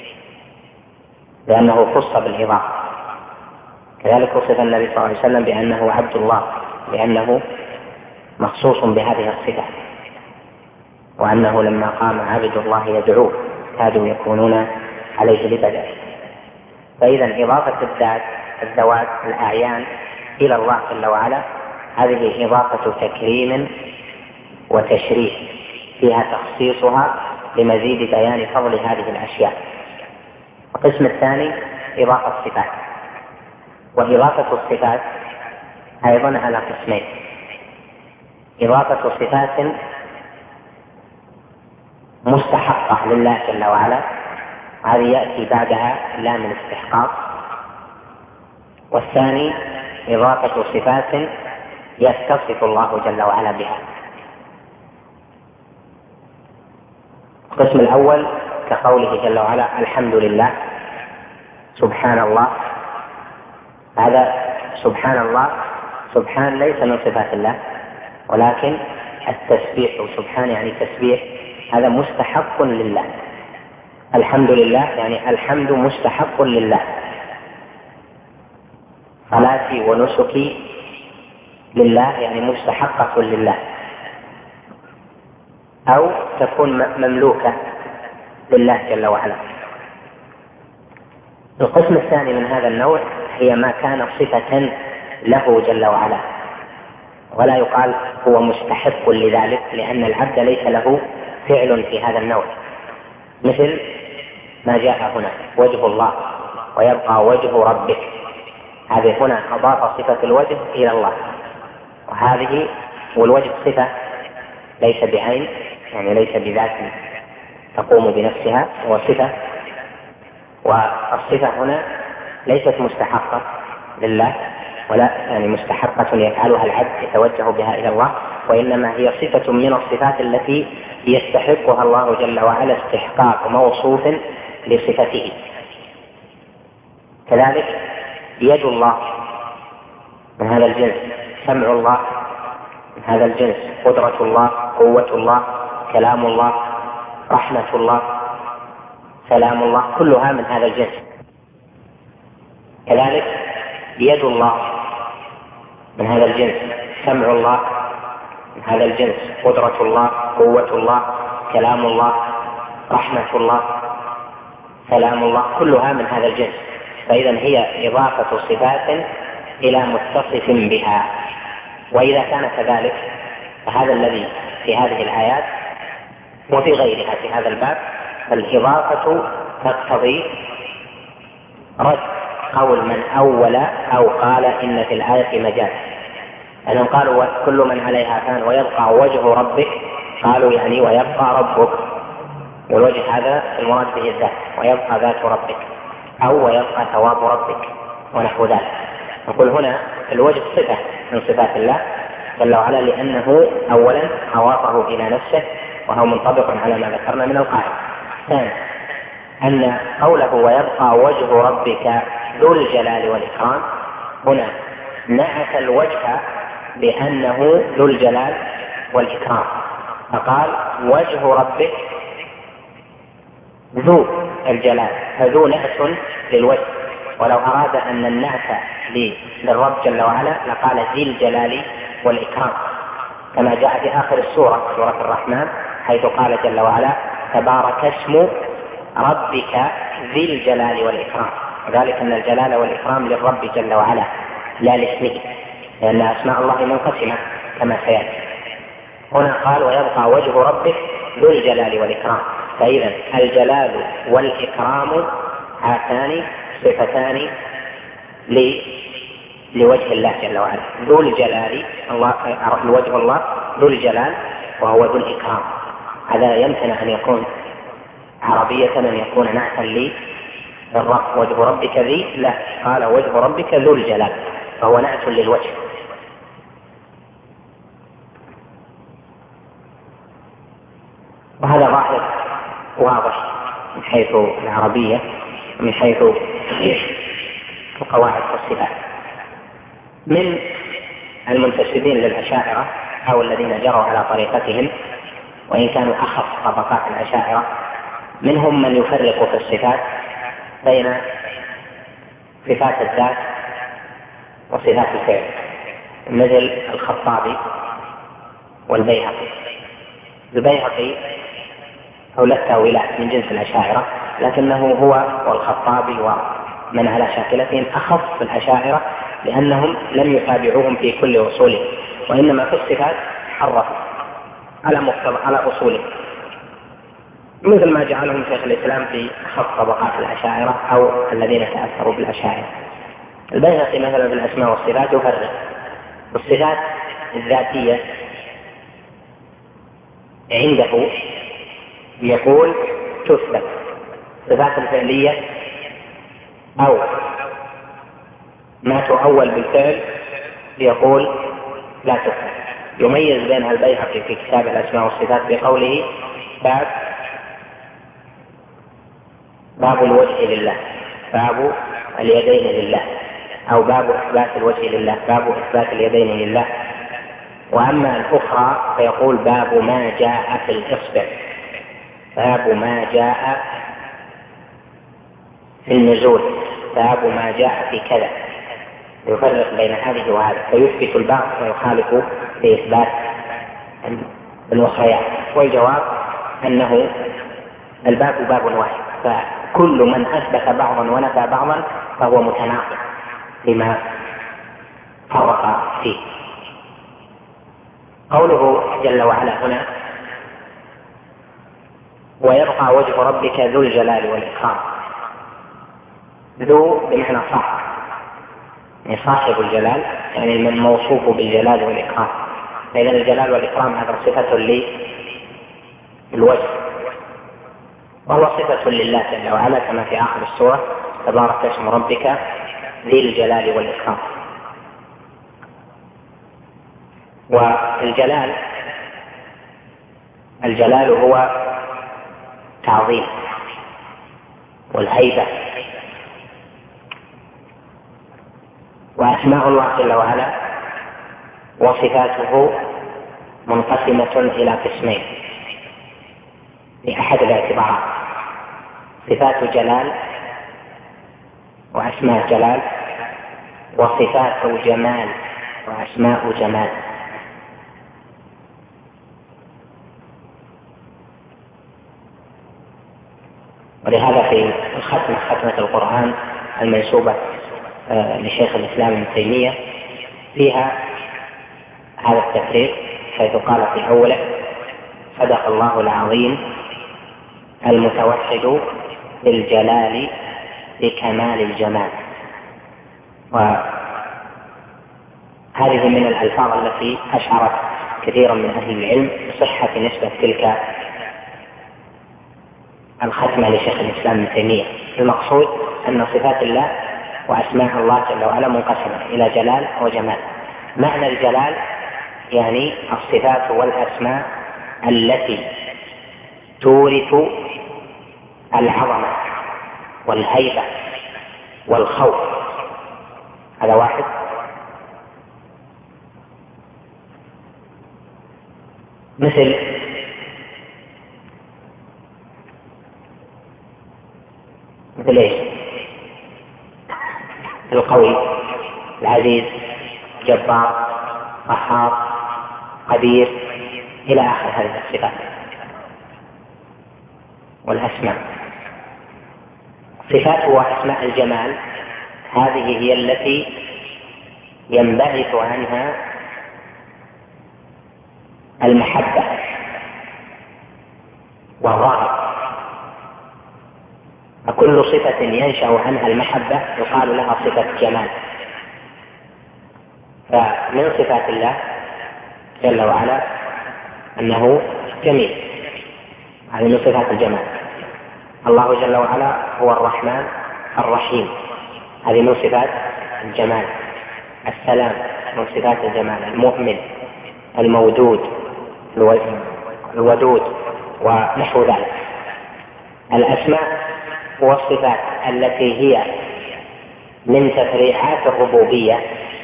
لأنه خص بالإضافة. كذلك وصف النبي صلى الله عليه وسلم بأنه عبد الله، لأنه مخصوص بهذه الصفة، وأنه لما قام عبد الله يدعوه كادوا يكونون عليه لبدا. فإذا إضافة الذات الذوات الأعيان إلى الله جل وعلا هذه إضافة تكريم وتشريف فيها تخصيصها لمزيد بيان فضل هذه الأشياء. القسم الثاني إضافة الصفات، وإضافة الصفات أيضا على قسمين: إضافة صفات مستحقة لله جل وعلا، هذه يأتي بعدها لام الاستحقاق، والثاني إضافة صفات يتصف الله جل وعلا بها. القسم الأول كقوله جل وعلا الحمد لله، سبحان الله. هذا سبحان الله، سبحان ليس من صفات الله، ولكن التسبيح، سبحان يعني تسبيح، هذا مستحق لله. الحمد لله يعني الحمد مستحق لله، صلاتي ونسكي لله يعني مستحقة لله، أو تكون مملوكة لله جل وعلا. القسم الثاني من هذا النوع هي ما كان صفة له جل وعلا، ولا يقال هو مستحق لذلك، لأن العبد ليس له فعل في هذا النوع، مثل ما جاء هنا وجه الله ويبقى وجه ربك. هذه هنا أضاف صفة الوجه إلى الله، وهذه والوجه صفة ليس بعين، يعني ليس بذات تقوم بنفسها، هو صفة، والصفة هنا ليست مستحقة لله، ولا يعني مستحقة يفعلها العبد يتوجه بها إلى الله، وإنما هي صفة من الصفات التي يستحقها الله جل وعلا استحقاق موصوف لصفته. كذلك يد الله من هذا الجنس، سمع الله من هذا الجنس، قدرة الله، قوة الله، كلام الله، رحمة الله، سلام الله، كلها من هذا الجنس. كذلك يد الله من هذا الجنس، سمع الله من هذا الجنس، قدرة الله، قوة الله، كلام الله، رحمة الله، سلام الله، كلها من هذا الجنس. فإذا هي إضافة صفات إلى متصف بها. وإذا كان كذلك فهذا الذي في هذه الآيات وفي غيرها في هذا الباب، فالإضافة تقتضي رد قول من أول أو قال إن في الآية مجاز، أنهم قالوا كل من عليها فان ويبقى وجه ربك، قالوا يعني ويبقى ربك، والوجه هذا المراد به الذات، ويبقى ذات ربك أو ويبقى ثواب ربك ونحو ذلك. نقول هنا الوجه صفة من صفات الله جل وعلا، لأنه أولا أضافه إلى نفسه وهو منطبق على ما ذكرنا من القاعدة. ثانيا أن قوله ويبقى وجه ربك ذو الجلال والإكرام هنا نعت الوجه بأنه ذو الجلال والإكرام، فقال وجه ربك ذو الجلال، فذو نعت للوجه، ولو أراد أن النعت للرب جل وعلا لقال ذي الجلال والإكرام، كما جاء في آخر السورة سورة الرحمن حيث قال جل وعلا تبارك اسم ربك ذي الجلال والإكرام، وذلك أن الجلال والإكرام للرب جل وعلا لا لاسمه، لأن أسماء الله منقسمة كما سيأتي. هنا قال ويبقى وجه ربك ذو الجلال والإكرام، فإذا الجلال والإكرام هاتان صفتان لوجه الله جل وعلا. ذو الجلال الله، الوجه الله ذو الجلال وهو ذو الإكرام، هذا يمكن أن يكون عربية أن يكون نعتا للرب، وجه ربك ذي، لا، قال وجه ربك ذو الجلال فهو نعت للوجه. وهذا ظاهر واضح من حيث العربية ومن حيث القواعد والصفات. من المنتسبين للأشاعرة أو الذين جروا على طريقتهم وإن كانوا أخف طبقات الأشاعرة، منهم من يفرق في الصفات بين صفات الذات وصفات الفعل، مثل الخطابي والبيهقي. البيهقي هؤلاء التاويلات من جنس الأشاعرة، لكنه هو والخطابي ومن على شاكلتهم أخف الأشاعرة، لأنهم لم يتابعوهم في كل أصولهم، وإنما في الصفات حرفوا على مقتضى على أصولهم، مثل ما جعلهم شيخ الإسلام في أخف طبقات الأشاعرة أو الذين تأثروا بالأشاعرة. البيهقي مثلا في الأسماء والصفات يفرق. والصفات الذاتية عنده يقول تثبت، الصفات الفعلية أو ما تؤول بالفعل يقول لا تثبت. يميز بينها البيهقي في كتاب الأسماء والصفات بقوله باب باب الوجه لله، باب اليدين لله، أو باب إثبات الوجه لله، باب إثبات اليدين لله. وأما الأخرى فيقول باب ما جاء في الإصبع، باب ما جاء في النزول، باب ما جاء في كذا، يفرق بين هذه وهذا، فيثبت البعض ويخالف في إثبات الأخريات. والجواب أنه الباب باب واحد، فكل من أثبت بعضا ونفى بعضا فهو متناقض بما فرق فيه. قوله جل وعلا هنا ويبقى وجه ربك ذو الجلال والإكرام، ذو بمعنى صاحب، يعني صاحب الجلال، يعني من موصوف بالجلال والإكرام. فإذا الجلال والإكرام هذا صفة للوجه، وهو صفة لله جل وعلا كما في آخر السورة تبارك اسم ربك ذي الجلال والإكرام. والجلال الجلال هو تعظيم والهيبة، وأسماء الله جل وعلا وصفاته منقسمة إلى قسمين لأحد الاعتبارات: صفات جلال وأسماء جلال، وصفات جمال وأسماء جمال. ولهذا في الختمة ختمة القرآن المنسوبة لشيخ الإسلام ابن تيمية فيها هذا التفريق، حيث قال في أوله صدق الله العظيم المتوحد بالجلال بكمال الجمال. وهذا هذه من الألفاظ التي أشعرت كثيرا من أهل العلم بصحة نسبة تلك الختمة لشيخ الإسلام ابن تيمية. المقصود أن صفات الله وأسماء الله جل وعلا منقسمة إلى جلال وجمال. معنى الجلال يعني الصفات والأسماء التي تورث العظمة والهيبة والخوف، هذا واحد. مثل مثل ايش؟ القوي، العزيز، جبار، قهار، قدير، إلى آخر هذه الصفات والأسماء. صفات وأسماء الجمال هذه هي التي ينبعث عنها المحبة والرغبة، فكل صفة ينشأ عنها المحبة يقال لها صفة جمال. فمن صفات الله جل وعلا أنه جميل، هذه من صفات الجمال. الله جل وعلا هو الرحمن الرحيم، هذه من صفات الجمال. السلام من صفات الجمال. المؤمن، المودود، الودود، ونحو ذلك. الأسماء والصفات التي هي من تفريعات الربوبية،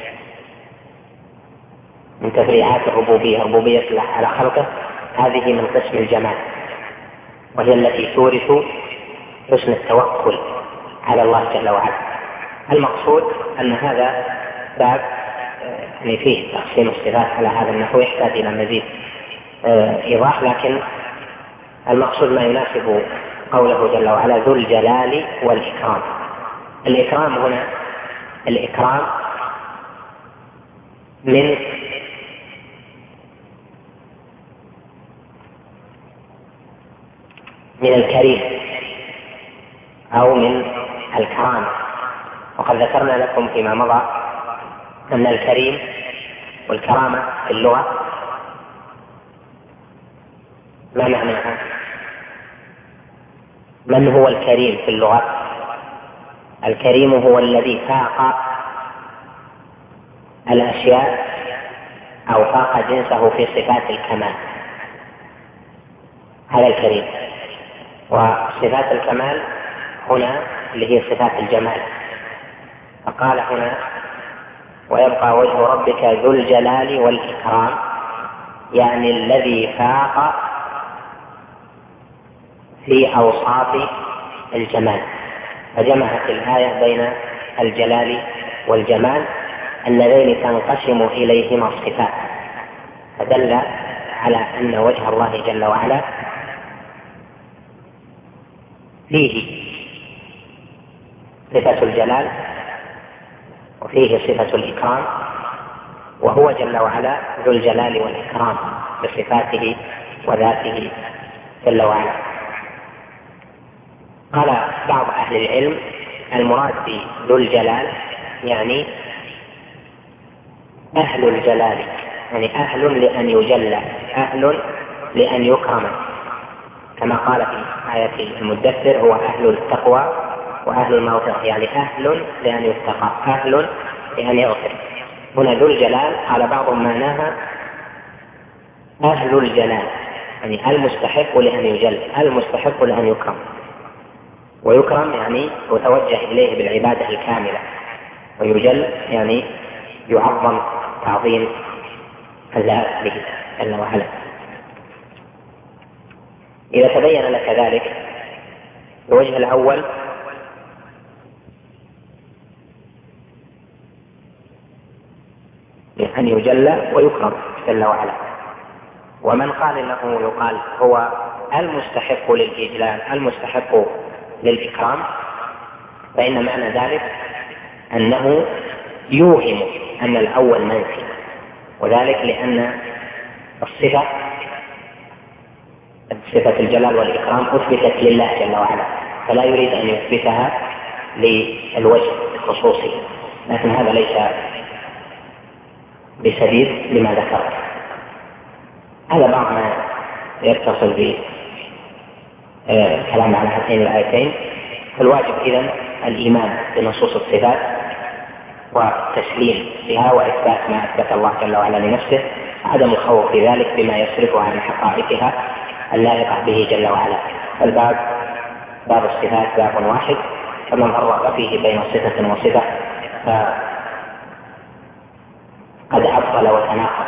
من تفريعات الربوبية، ربوبية الله على خلقه، هذه من قسم الجمال، وهي التي تورث حسن التوكل على الله جل وعلا. المقصود أن هذا باب يعني فيه تقسيم الصفات على هذا النحو يحتاج إلى مزيد إيضاح، لكن المقصود ما يناسب قوله جل وعلا ذو الجلال والإكرام. الإكرام هنا، الإكرام من من الكريم أو من الكرامة. وقد ذكرنا لكم فيما مضى أن الكريم والكرامة في اللغة ما معناها؟ من هو الكريم في اللغة؟ الكريم هو الذي فاق الأشياء أو فاق جنسه في صفات الكمال، هذا الكريم. وصفات الكمال هنا اللي هي صفات الجمال، فقال هنا ويبقى وجه ربك ذو الجلال والإكرام، يعني الذي فاق في أوصاف الجمال. فجمعت الآية بين الجلال والجمال اللذين تنقسم إليهما الصفات، فدل على أن وجه الله جل وعلا فيه صفة الجلال وفيه صفة الإكرام، وهو جل وعلا ذو الجلال والإكرام بصفاته وذاته جل وعلا. قال بعض أهل العلم المراد بذو الجلال يعني أهل الجلال، يعني أهل لأن يجلى، أهل لأن يكرم، كما قال في آية المدثر هو أهل التقوى وأهل المغفرة، يعني أهل لأن يتقى، أهل لأن يغفر. هنا ذو الجلال على بعض معناها أهل الجلال، يعني المستحق لأن يجل، المستحق لأن يكرم. ويكرم يعني يتوجه إليه بالعبادة الكاملة، ويجل يعني يعظم تعظيم الله به جل وعلا. إذا تبين لك ذلك الوجه الأول أن يجلى ويكرم جل وعلا. ومن قال إنه يقال هو المستحق للإجلال المستحق للإكرام، فإن معنى ذلك أنه يوهم أن الأول منفي، وذلك لأن الصفة صفة الجلال والإكرام أثبتت لله جل وعلا، فلا يريد أن يثبتها للوجه الخصوصي، لكن هذا ليس بسديد لما ذكرت. هذا بعض ما يتصل بكلام على هاتين الآيتين. فالواجب إذن الإيمان بنصوص الصفات والتسليم بها وإثبات ما أثبت الله جل وعلا لنفسه، عدم الخوف في ذلك بما يصرفها عن حقائقها اللائقة به جل وعلا. فالباب باب الصفات باب واحد، فمن فرق فيه بين صفة وصفة فقد أبطل وتناقض.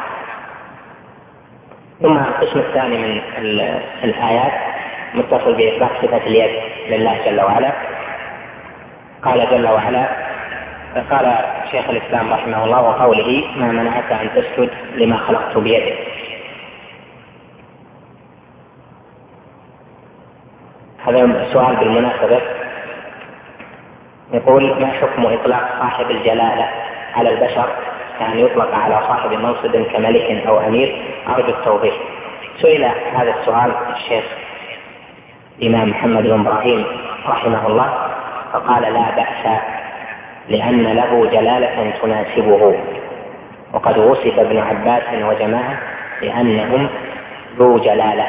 ثم القسم الثاني من الآيات متصل بإثبات صفة اليد لله جل وعلا. قال جل وعلا، قال شيخ الإسلام رحمه الله: وقوله ما منعك أن تسجد لما خلقت بيدك. هذا سؤال بالمناسبة، يقول: ما حكم إطلاق صاحب الجلالة على البشر، يعني يطلق على صاحب منصب كملك أو أمير؟ أرجو التوضيح. سئل هذا السؤال الشيخ الإمام محمد بن إبراهيم رحمه الله فقال: لا بأس، لأن له جلالة تناسبه، وقد وصف ابن عباس وجماعة بأنهم ذو جلالة.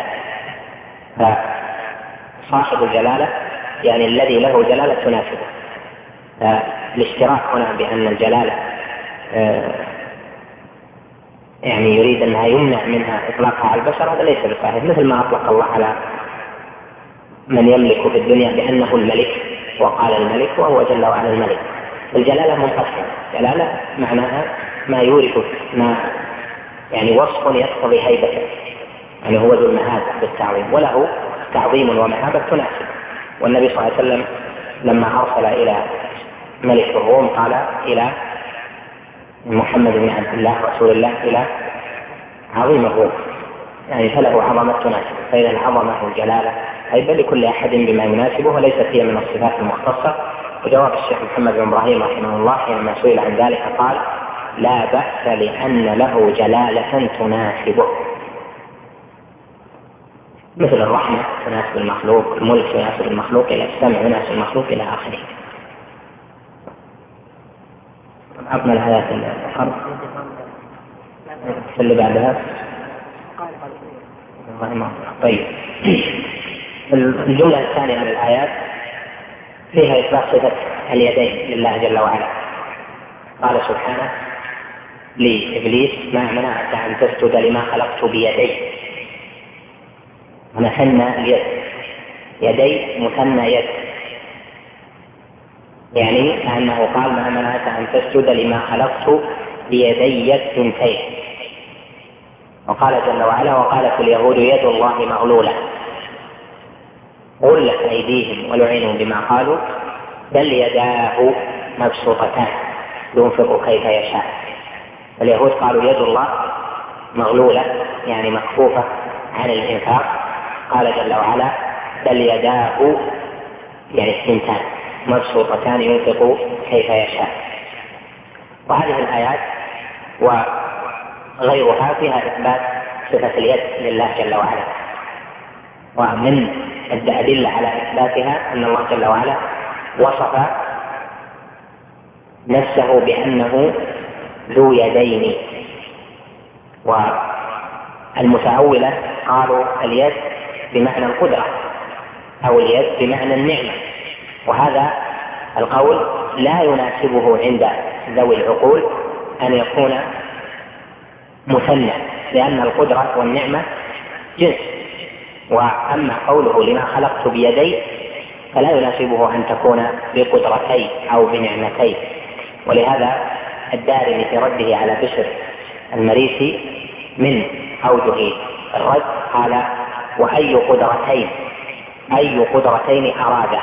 فصاحب الجلالة يعني الذي له جلالة تناسبه. فالاشتراك هنا بأن الجلالة يعني يريد أنها يمنع منها إطلاقها على البشر، هذا ليس بصحيح، مثل ما أطلق الله على من يملك في الدنيا بأنه الملك، وقال الملك وهو جل وعلا الملك. الجلالة منقسمة، جلالة معناها ما يورث ما يعني وصف يقتضي هيبته، يعني هو ذو المهابة بالتعظيم، وله تعظيم ومهابة تناسب. والنبي صلى الله عليه وسلم لما أرسل إلى ملك الروم قال إلى محمد بن عبد الله رسول الله إلى عظيم الروم، يعني فله عظمة تناسب. فإذا العظمة والجلالة هيبة لكل أحد بما يناسبه، وليست هي من الصفات المختصة. وجواب الشيخ محمد بن إبراهيم رحمه الله حينما سئل عن ذلك قال: لا بأس، لأن له جلالة تناسبه، مثل الرحمة تناسب المخلوق، الملك يناسب المخلوق، إلى السمع يناسب المخلوق، إلى آخره. أكمل حياة الحرب اللي بعدها. طيب، الجملة الثانية من الآيات فيها إثبات صفة اليدين لله جل وعلا. قال سبحانه لإبليس: ما منعك أن تسجد لما خلقت بيدي. مثنى اليد، يدي مثنى يد، يعني أنه قال: ما منعك أن تسجد لما خلقت بيدي الثنتين. وقال جل وعلا: وقالت اليهود يد الله مغلولة غلت أيديهم ولعنوا بما قالوا بل يداه مبسوطتان ينفق كيف يشاء. اليهود قالوا يد الله مغلولة يعني مكفوفة عن الإنفاق، قال جل وعلا: بل يداه يعني الثنتان مبسوطتان ينفق كيف يشاء. وهذه الآيات وغيرها فيها إثبات صفة اليد لله جل وعلا. ومن الأدلة على إثباتها أن الله جل وعلا وصف نفسه بأنه ذو يدين. والمتأولة قالوا اليد بمعنى القدرة أو اليد بمعنى النعمة، وهذا القول لا يناسبه عند ذوي العقول أن يكون مثنى، لأن القدرة والنعمة جنس. وأما قوله لما خلقت بيدي فلا يناسبه أن تكون بقدرتين أو بنعمتين. ولهذا الدارمي في رده على بشر المريسي من أوجه الرد قال: وأي قدرتين أي قدرتين أراده.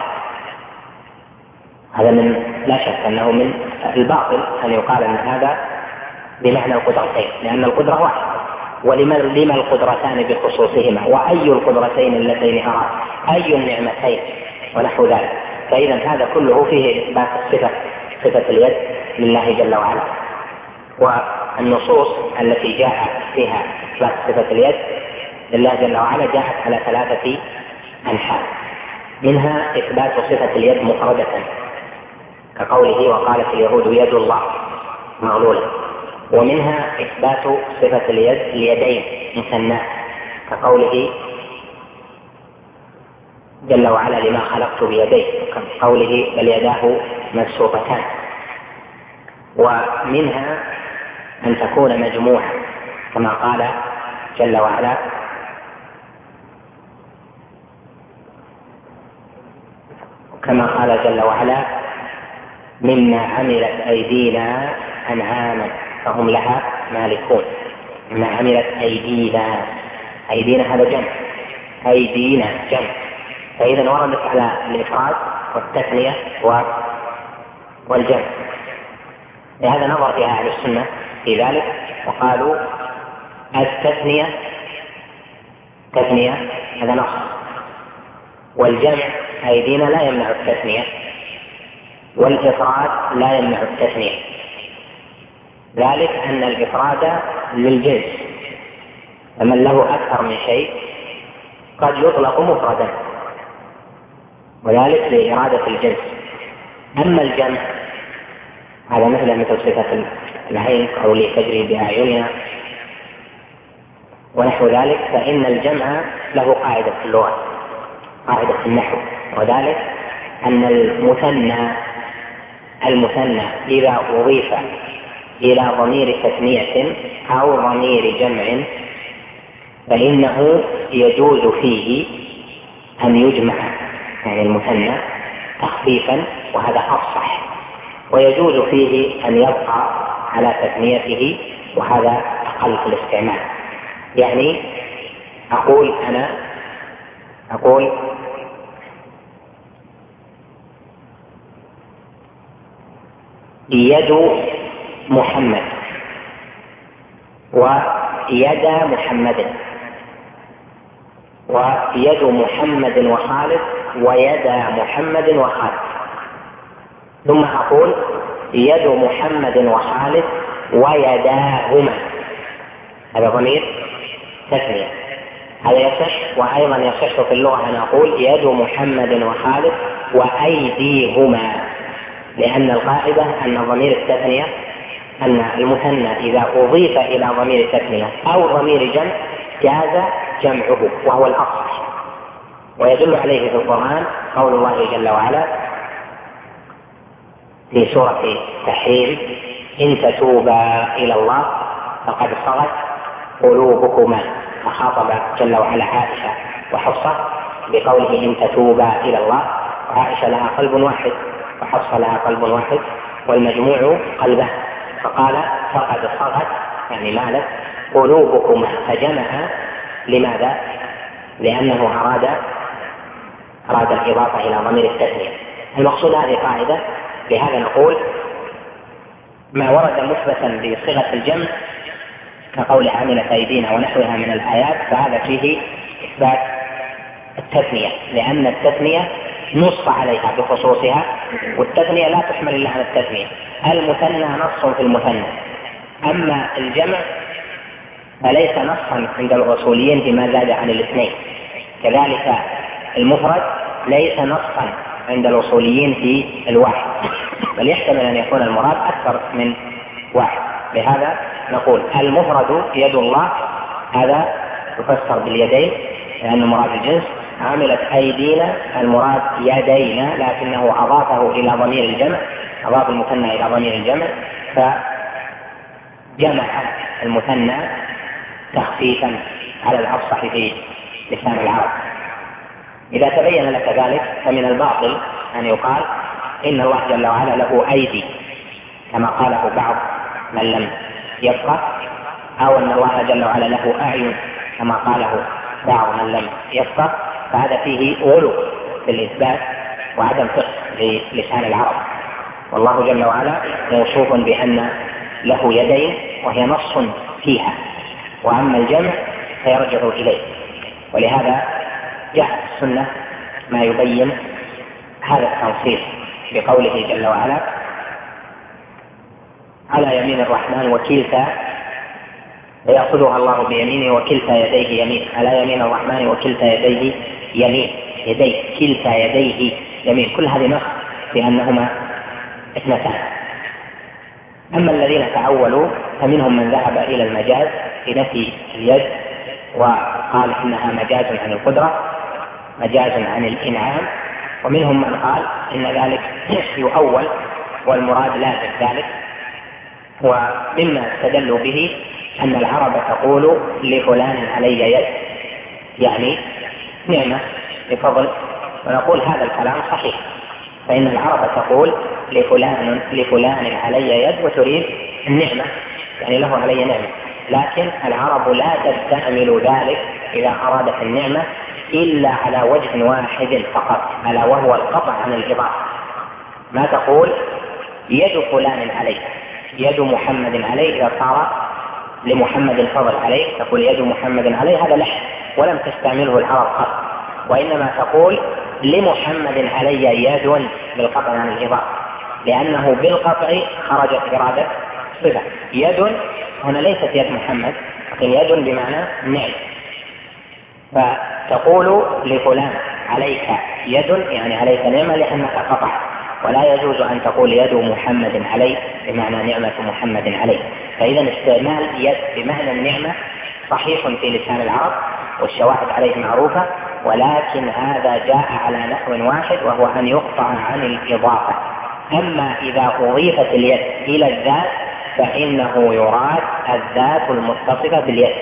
هذا من لا شك أنه من الباطل أن يقال أن هذا بمعنى القدرتين، لأن القدرة واحدة، ولما لما القدرتان بخصوصهما، وأي القدرتين اللتين أراد، أي النعمتين ونحو ذلك. فإذا هذا كله فيه إثبات صفة صفة اليد لله جل وعلا. والنصوص التي جاء فيها إثبات صفة اليد لله جل وعلا جاءت على ثلاثة أنحاء، منها إثبات صفة اليد مفردة كقوله: وقالت اليهود يد الله مغلولة، ومنها إثبات صفة اليد اليدين مثنى كقوله جل وعلا لما خلقت بيدي، كقوله بل يداه مبسوطتان. ومنها أن تكون مجموعة كما قال جل وعلا كما قال جل وعلا مما عملت أيدينا أنعاما فهم لها مالكون. مما عملت أيدينا، أيدينا هذا جمع، أيدينا جمع، فإذا وردت على الإفراد والتثنية والجمع. لهذا نظر فيها أهل السنة في ذلك وقالوا التثنية تثنية هذا نص، والجمع أيدينا لا يمنع التثنية، والإفراد لا يمنع التثنية، ذلك أن الإفراد للجنس، فمن له أكثر من شيء قد يطلق مفردا وذلك لإرادة الجنس. أما الجمع هذا مثل مثل صفة العين قولي تجري بأعيننا ونحو ذلك، فإن الجمع له قاعدة في اللغة، قاعدة في النحو، وذلك أن المثنى المثنى إذا أضيف إلى ضمير تثنية أو ضمير جمع فإنه يجوز فيه أن يجمع، يعني المثنى تخفيفا وهذا أفصح، ويجوز فيه أن يبقى على تثنيته وهذا أقل في الاستعمال. يعني أقول أنا أقول يد محمد ويد محمد، ويد محمد وخالد ويد محمد وخالد، ثم أقول يد محمد وخالد ويداهما، هذا ضمير تثنية، هذا يصح. وأيضا يصح في اللغة أن أقول يد محمد وخالد وأيديهما، لأن القاعدة أن ضمير التثنية أن المثنى إذا أضيف إلى ضمير تثنية أو ضمير جمع جاز جمعه وهو الأصح. ويدل عليه في القرآن قول الله جل وعلا في سورة التحريم إن تتوبا إلى الله فقد صغت قلوبكما، فخاطب جل وعلا عائشة وحفصة بقوله إن تتوبا إلى الله، وعائشة لها قلب واحد وحفصة لها قلب واحد والمجموع قلبه، فقال فقد صغت يعني مالت قلوبكما، فجمع. لماذا؟ لأنه أراد أراد الإضافة إلى ضمير التثنية. المقصود هذه قاعدة، لهذا نقول ما ورد مثبتا بصيغة الجمع كقول عملت أيدينا ونحوها من الآيات فهذا فيه إثبات التثنية، لأن التثنية نص عليها بخصوصها، والتثنية لا تحمل إلا على التثنية. المثنى نص في المثنى، أما الجمع فليس نصا عند الأصوليين فيما زاد عن الاثنين، كذلك المفرد ليس نصا عند الأصوليين في الواحد، بل يحتمل أن يكون المراد أكثر من واحد. لهذا نقول المفرد يد الله هذا يفسر باليدين لأن مراد الجنس، عملت أيدينا المراد يدينا، لكنه أضافه إلى ضمير الجمع، أضاف المثنى إلى ضمير الجمع فجمع المثنى تخفيفا على الأفصح في لسان العرب. إذا تبين لك ذلك فمن الباطل أن يقال إن الله جل وعلا له أيدي كما قاله بعض من لم يفقه، أو أن الله جل وعلا له أعين كما قاله بعض من لم يفقه، فهذا فيه غلو في الإثبات وعدم فقه للسان العرب. والله جل وعلا موصوف بأن له يدين وهي نص فيها، وأما الجمع فيرجع إليه. ولهذا جاء في السنة ما يبين هذا التنصيص بقوله جل وعلا على يمين الرحمن وكلتا يأخذها الله بيمينه وكلتا يديه يمين، على يمين الرحمن وكلتا يديه يمين، يديه كلتا يديه يمين، كل هذه نص بأنهما اثنتان. أما الذين تأولوا فمنهم من ذهب إلى المجاز في نفي اليد وقال إنها مجاز عن القدرة، مجاز عن الإنعام، ومنهم من قال إن ذلك يؤول والمراد لازم ذلك. ومما استدلوا به أن العرب تقول لفلان علي يد، يعني نعمة لفضل، ونقول هذا الكلام صحيح، فإن العرب تقول لفلان لفلان علي يد وتريد النعمة، يعني له علي نعمة، لكن العرب لا تستعمل ذلك إذا أرادت النعمة إلا على وجه واحد فقط، ألا وهو القطع عن الإضافة. ما تقول يد فلان عليه، يد محمد عليه، إذا صار لمحمد الفضل عليه تقول يد محمد عليه، هذا لحن ولم تستعمله العرب قط، وإنما تقول لمحمد علي يد بالقطع عن الإضافة، لأنه بالقطع خرجت إرادة صفة. يد هنا ليست يد محمد، لكن يد بمعنى نعم، فتقول لفلان عليك يد يعني عليك نعمة لأنك قطع، ولا يجوز أن تقول يد محمد عليه بمعنى نعمة محمد عليه. فإذا استعمال يد بمعنى النعمة صحيح في لسان العرب والشواهد عليه معروفة، ولكن هذا جاء على نحو واحد وهو أن يقطع عن الإضافة. أما إذا أضيفت اليد إلى الذات فإنه يراد الذات المتصفة باليد.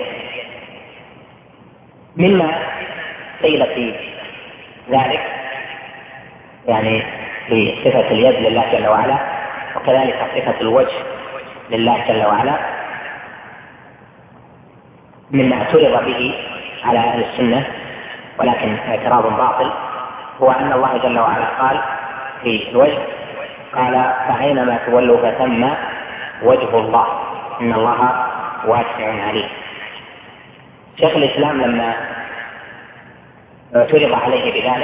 مما قيل في ذلك يعني في صفة اليد لله جل وعلا، وكذلك صفة الوجه لله جل وعلا، مما اعترض به على أهل السنة ولكن اعتراض باطل، هو أن الله جل وعلا قال في الوجه، قال فأينما تولوا فثم وجه الله إن الله واسع عليم. شيخ الإسلام لما اعترض عليه بذلك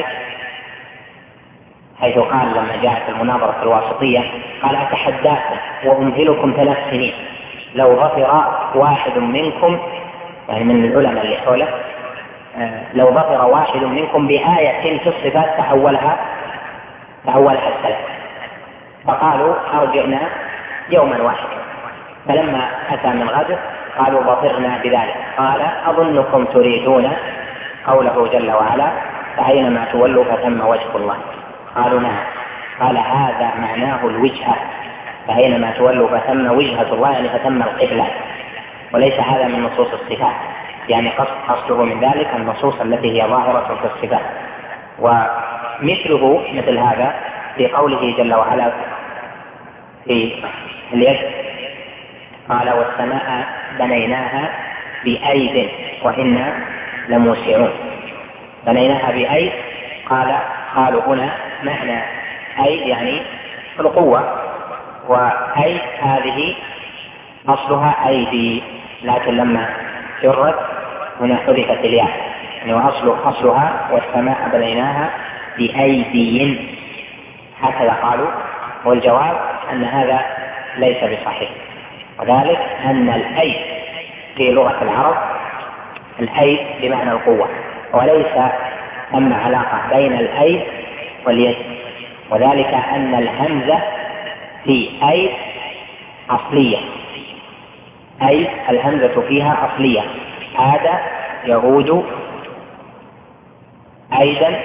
حيث قال لما جاءت المناظرة الواسطية قال أتحداكم وأمهلكم ثلاث سنين لو ظفر واحد منكم، يعني من العلماء اللي حوله، لو ظفر واحد منكم بآية في الصفات تأولها تأولها السلف، فقالوا أرجعنا يوما واحدا، فلما أتى من غد قالوا ظفرنا بذلك، قال أظنكم تريدون قوله جل وعلا فأينما تولوا فثم وجه الله، قالوا نعم، قال هذا معناه الوجهة، فأينما تولوا فثم وجهة الله يعني فثم القبلة، وليس هذا من نصوص الصفات، يعني قصده من ذلك النصوص التي هي ظاهرة في الصفات. ومثله مثل هذا في قوله جل وعلا في اليد، قال والسماء بنيناها بأيد وإنا لموسعون، بنيناها بأيد، قال قالوا هنا معنى أيد يعني القوة، وأيد هذه أصلها أيدي، لكن لما جرت هنا حذفت الياء، يعني وأصل أصلها والسماء بنيناها بأيدي، هكذا قالوا. والجواب أن هذا ليس بصحيح، وذلك أن الأيد في لغة العرب الأيد بمعنى القوة، وليس ثم علاقة بين الأيد واليد، وذلك أن الهمزة في أيد أصلية، أيد الهمزة فيها أصلية، هذا يعود أيدا،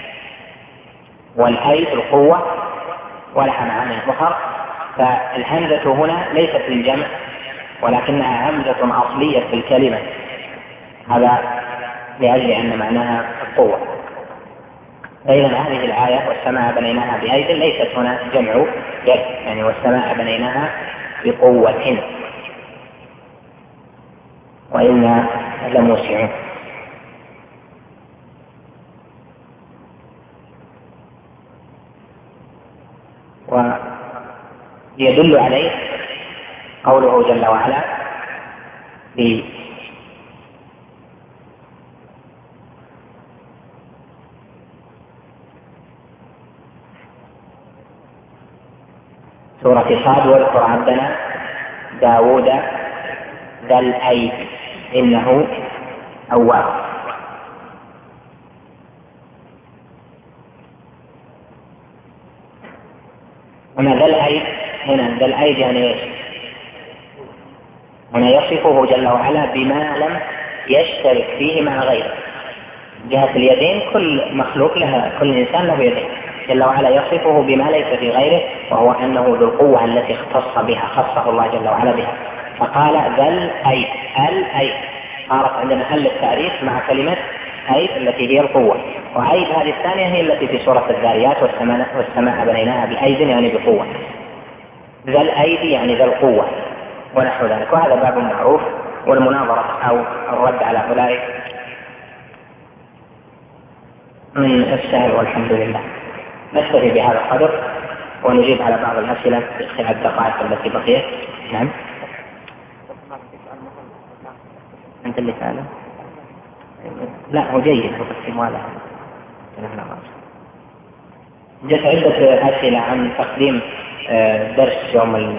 والأيد القوة ولها معاني أخرى، فالهمزة هنا ليست للجمع ولكنها همزة أصلية في الكلمة، هذا لأجل أن معناها القوة. فإذا هذه الآية والسماء بنيناها بأيد ليست هنا جمع يد، يعني والسماء بنيناها بقوة وإنا لموسعون. ويدل عليه قوله جل وعلا في سورة صاد واذكر عبدنا داود ذا الأيد إنه أواب. هنا ذا الأيد، هنا ذا الأيد يعني هنا يصفه جل وعلا بما لم يشترك فيه مع غيره. جهة اليدين كل مخلوق لها، كل إنسان له يدين، جل وعلا يصفه بما ليس في غيره، وهو أنه ذو القوة التي اختص بها، خصه الله جل وعلا بها. فقال ذا الأيد، الأيد صارت عندنا ال التعريف مع كلمة أيد التي هي القوة، وأيد هذه الثانية هي التي في سورة الذاريات والسماء, والسماء بنيناها بأيد يعني بقوة. ذا الأيد يعني ذا القوة ونحو ذلك. وهذا باب معروف، والمناظرة أو الرد على أولئك من السهل والحمد لله. نكتفي بهذا القدر ونجيب على بعض الأسئلة في خلال الدقائق التي بقيت. نعم. أنت اللي سأله؟ لا هو جيد، هو تقسيم ولا جت عدة أسئلة عن تقديم درس يوم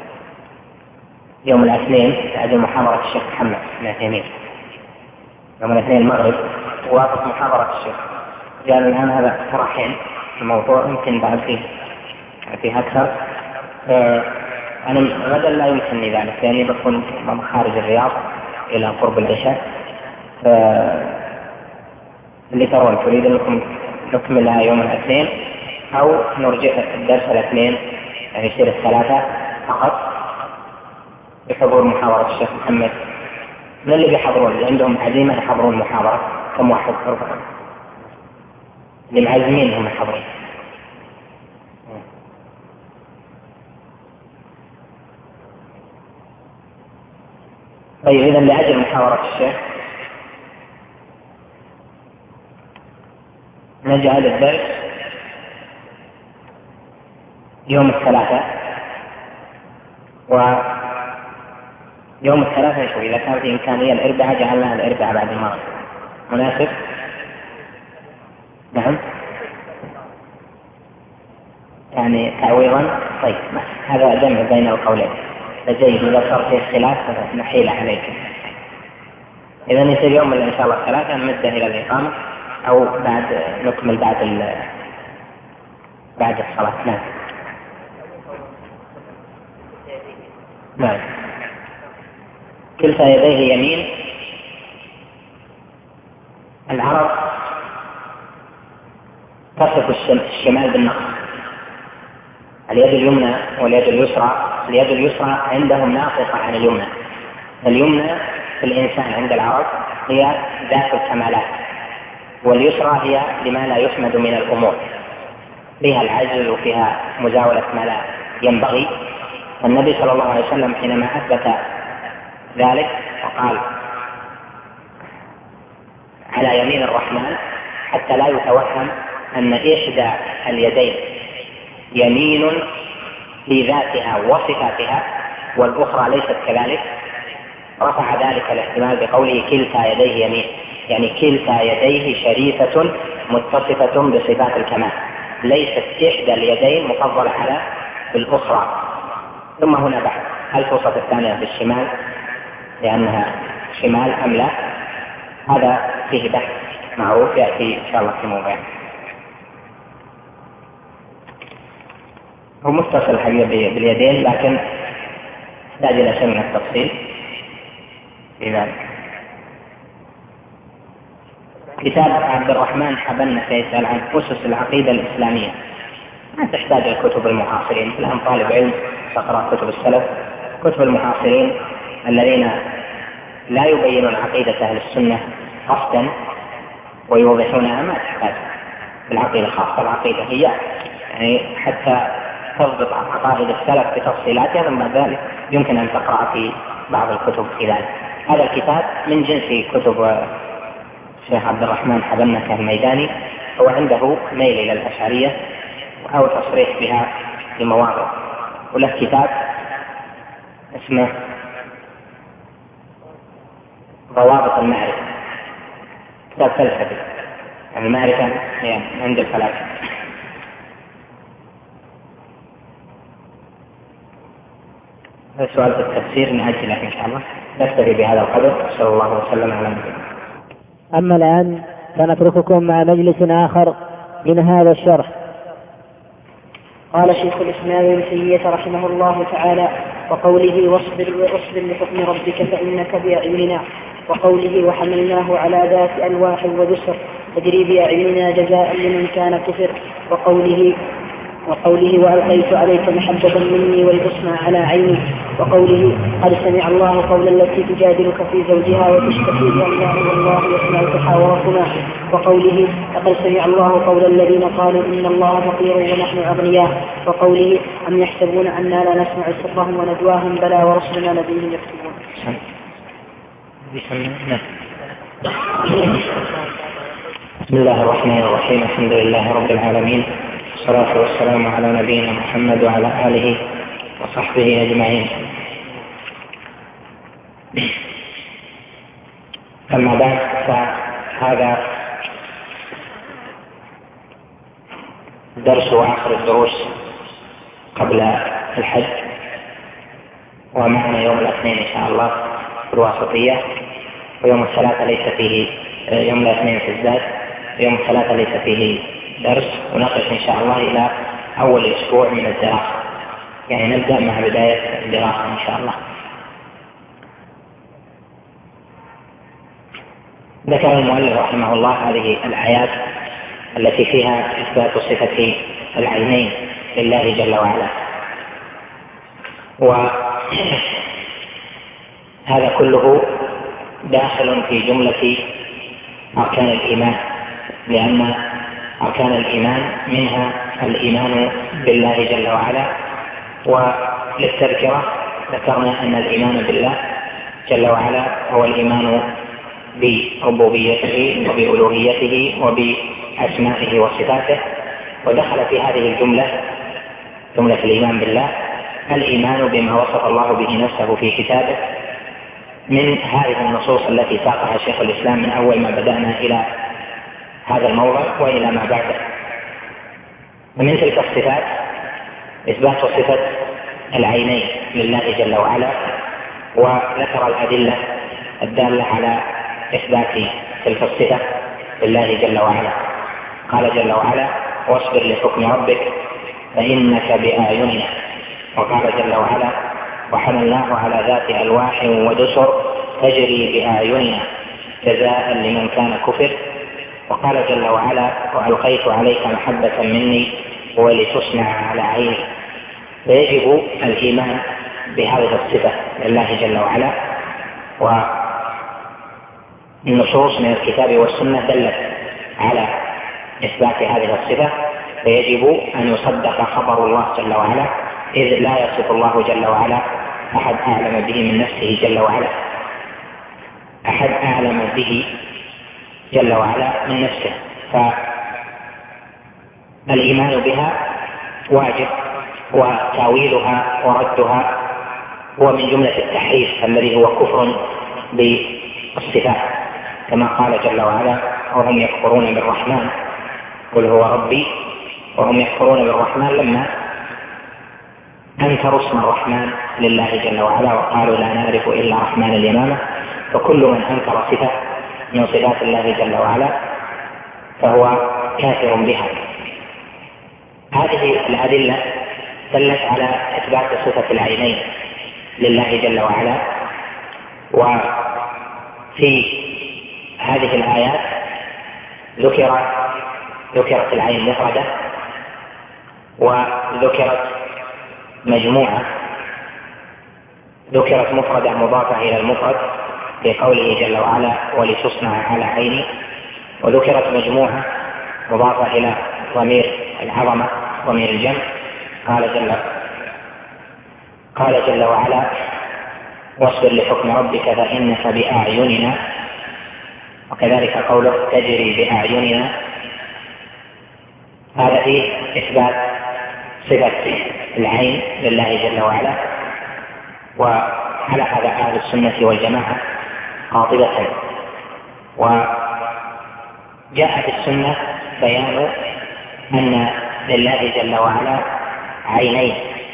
يوم الاثنين بعد محاضرة الشيخ محمد بن عثيمين يوم الاثنين المغرب، وافق محاضرة الشيخ. قال الآن هذا اقتراحين الموضوع يمكن بعد فيه فيه أكثر. أنا غدا لا يمكنني ذلك لأني بكون خارج الرياض إلى قرب العشاء. اللي ترون تريد أنكم نكملها يوم الاثنين أو نرجع الدرس الاثنين يعني يصير الثلاثة فقط بحضور محاضرة الشيخ محمد. من اللي بيحضرون اللي عندهم عزيمة يحضرون المحاضرة؟ كم واحد اللي معزمين هم يحضرون؟ طيب إذن لأجل محاورة الشيخ نجعل الدرس يوم الثلاثاء، ويوم الثلاثاء نشوف إذا كان في إمكانية الأربعاء جعلناها الأربعاء بعد المغرب. مناسب؟ نعم يعني تعويضا. طيب هذا جمع بين القولين فجيد، إذا صار فيه خلاف نحيل عليك. إذا يصير يوم إن شاء الله الثلاثة نمده إلى الإقامة أو بعد نكمل بعد بعد الصلاة. نعم نعم. كلتا يديه يمين. العرب تصف الشمال بالنقص، اليد اليمنى واليد اليسرى. اليد اليسرى عندهم ناقصة عن اليمنى. اليمنى في الإنسان عند العرب هي ذات الكمالات، واليسرى هي لما لا يحمد من الأمور، فيها العجز وفيها مزاولة ما لا ينبغي. النبي صلى الله عليه وسلم حينما أثبت ذلك وقال على يمين الرحمن حتى لا يتوهم أن إحدى اليدين يمين في ذاتها وصفاتها والأخرى ليست كذلك، رفع ذلك الاحتمال بقوله كلتا يديه يمين، يعني كلتا يديه شريفة متصفة بصفات الكمال، ليست إحدى اليدين مفضلة على الأخرى. ثم هنا بحث هل توصف الثانية بالشمال لأنها شمال أم لا؟ هذا فيه بحث معروف يأتي إن شاء الله في موضوع. هو متصل الحقيقة باليدين لكن يحتاج إلى شيء من التفصيل في ذلك. كتاب عبد الرحمن حبنة يسأل عن أسس العقيدة الإسلامية. ما تحتاج الكتب المعاصرين، الآن طالب علم تقرأ كتب السلف. كتب المعاصرين الذين لا يبينون عقيدة أهل السنة قصدا ويوضحونها ما تحتاج بالعقيدة الخاصة. العقيدة هي يعني حتى تضبط عقائد السلف بتفصيلاتها، ثم بعد ذلك يمكن أن تقرأ في بعض الكتب في ذلك. هذا الكتاب من جنس كتب الشيخ عبد الرحمن حبنة الميداني، هو عنده ميل إلى الأشعرية أو تصريح بها في مواضع، وله كتاب اسمه ضوابط المعرفة، كتاب فلسفي. المعرفة هي عند الفلاسفة. هذا سؤال في التفسير نأجله إن شاء الله. نكتفي بهذا القدر. صلى الله وسلم على نبينا. أما الآن فنترككم مع مجلس آخر من هذا الشرح. قال شيخ الإسلام ابن تيمية رحمه الله تعالى: وقوله واصبر واصبر لحكم ربك فإنك بأعيننا، وقوله وحملناه على ذات ألواح ودسر تجري بأعيننا جزاء لمن كان كفر، وقوله وقوله وألقيت عليك محبة مني ولتصنع على عيني، وقوله قد سمع الله قول التي تجادلك في زوجها وتشتكي إلى الله والله يسمع تحاوركما، وقوله لقد سمع الله قول الذين قالوا إن الله فقير ونحن أغنياء، وقوله أم يحسبون أنا لا نسمع سرهم ونجواهم بلى ورسلنا لديهم يكتبون. بسم الله الرحمن الرحيم. الحمد لله رب العالمين، والصلاة والسلام على نبينا محمد وعلى آله وصحبه أجمعين. أما بعد، فهذا درس آخر الدروس قبل الحج، ومعنا يوم الاثنين إن شاء الله في الواسطية، ويوم الثلاثاء ليس فيه يوم الاثنين في الزاد، يوم الثلاثاء ليس فيه درس، ونقف إن شاء الله إلى أول أسبوع من الدراسة، يعني نبدأ مع بداية الدراسة إن شاء الله. ذكر المؤلف رحمه الله هذه الآيات التي فيها إثبات صفة العينين لله جل وعلا، وهذا كله داخل في جملة أركان الإيمان، لأن أركان الإيمان منها الإيمان بالله جل وعلا. وللتذكرة ذكرنا أن الإيمان بالله جل وعلا هو الإيمان بربوبيته وبألوهيته وبأسمائه وصفاته، ودخل في هذه الجملة جملة الإيمان بالله الإيمان بما وصف الله به نفسه في كتابه من هذه النصوص التي ساقها شيخ الإسلام من أول ما بدأنا إلى هذا الموضع وإلى ما بعده. ومن تلك الصفات إثبات صفة العينين لله جل وعلا، وذكر الأدلة الدالة على إثبات تلك الصفة لله جل وعلا. قال جل وعلا واصبر لحكم ربك فإنك بأعيننا، وقال جل وعلا وحملناه على ذات ألواح ودسر تجري بأعيننا جزاء لمن كان كفر، وقال جل وعلا وألقيت عليك محبة مني ولتصنع على عيني. فيجب الإيمان بهذه الصفة لله جل وعلا، والنصوص من الكتاب والسنة دلت على إثبات هذه الصفة، فيجب أن يصدق خبر الله جل وعلا، إذ لا يصف الله جل وعلا أحد أعلم به من نفسه جل وعلا، أحد أعلم به جل وعلا من نفسه، فالإيمان بها واجب، وتاويلها وردها هو من جملة التحريف الذي هو كفر بالصفات، كما قال جل وعلا وهم يكفرون بالرحمن قل هو ربي، وهم يكفرون بالرحمن لما أنكروا اسم الرحمن لله جل وعلا وقالوا لا نعرف إلا رحمن اليمامة. فكل من أنكر صفة من صفات الله جل وعلا فهو كافر بها. هذه الأدلة دلت على إثبات صفة العينين لله جل وعلا، وفي هذه الآيات ذكر ذكرت العين مفردة وذكرت مجموعة، ذكرت مفردة مضافة إلى المفرد في قوله جل وعلا ولتصنع على عيني، وذكرت مجموعة مضافة إلى ضمير العظمة ضمير الجمع. قال جل قال جل وعلا واصبر لحكم ربك فإنك بأعيننا، وكذلك قوله تجري بأعيننا. هذا فيه إثبات صفة العين لله جل وعلا، وعلى هذا أهل السنة والجماعة قاطبة. وجاء في السنة بيان أن لله جل وعلا عينين،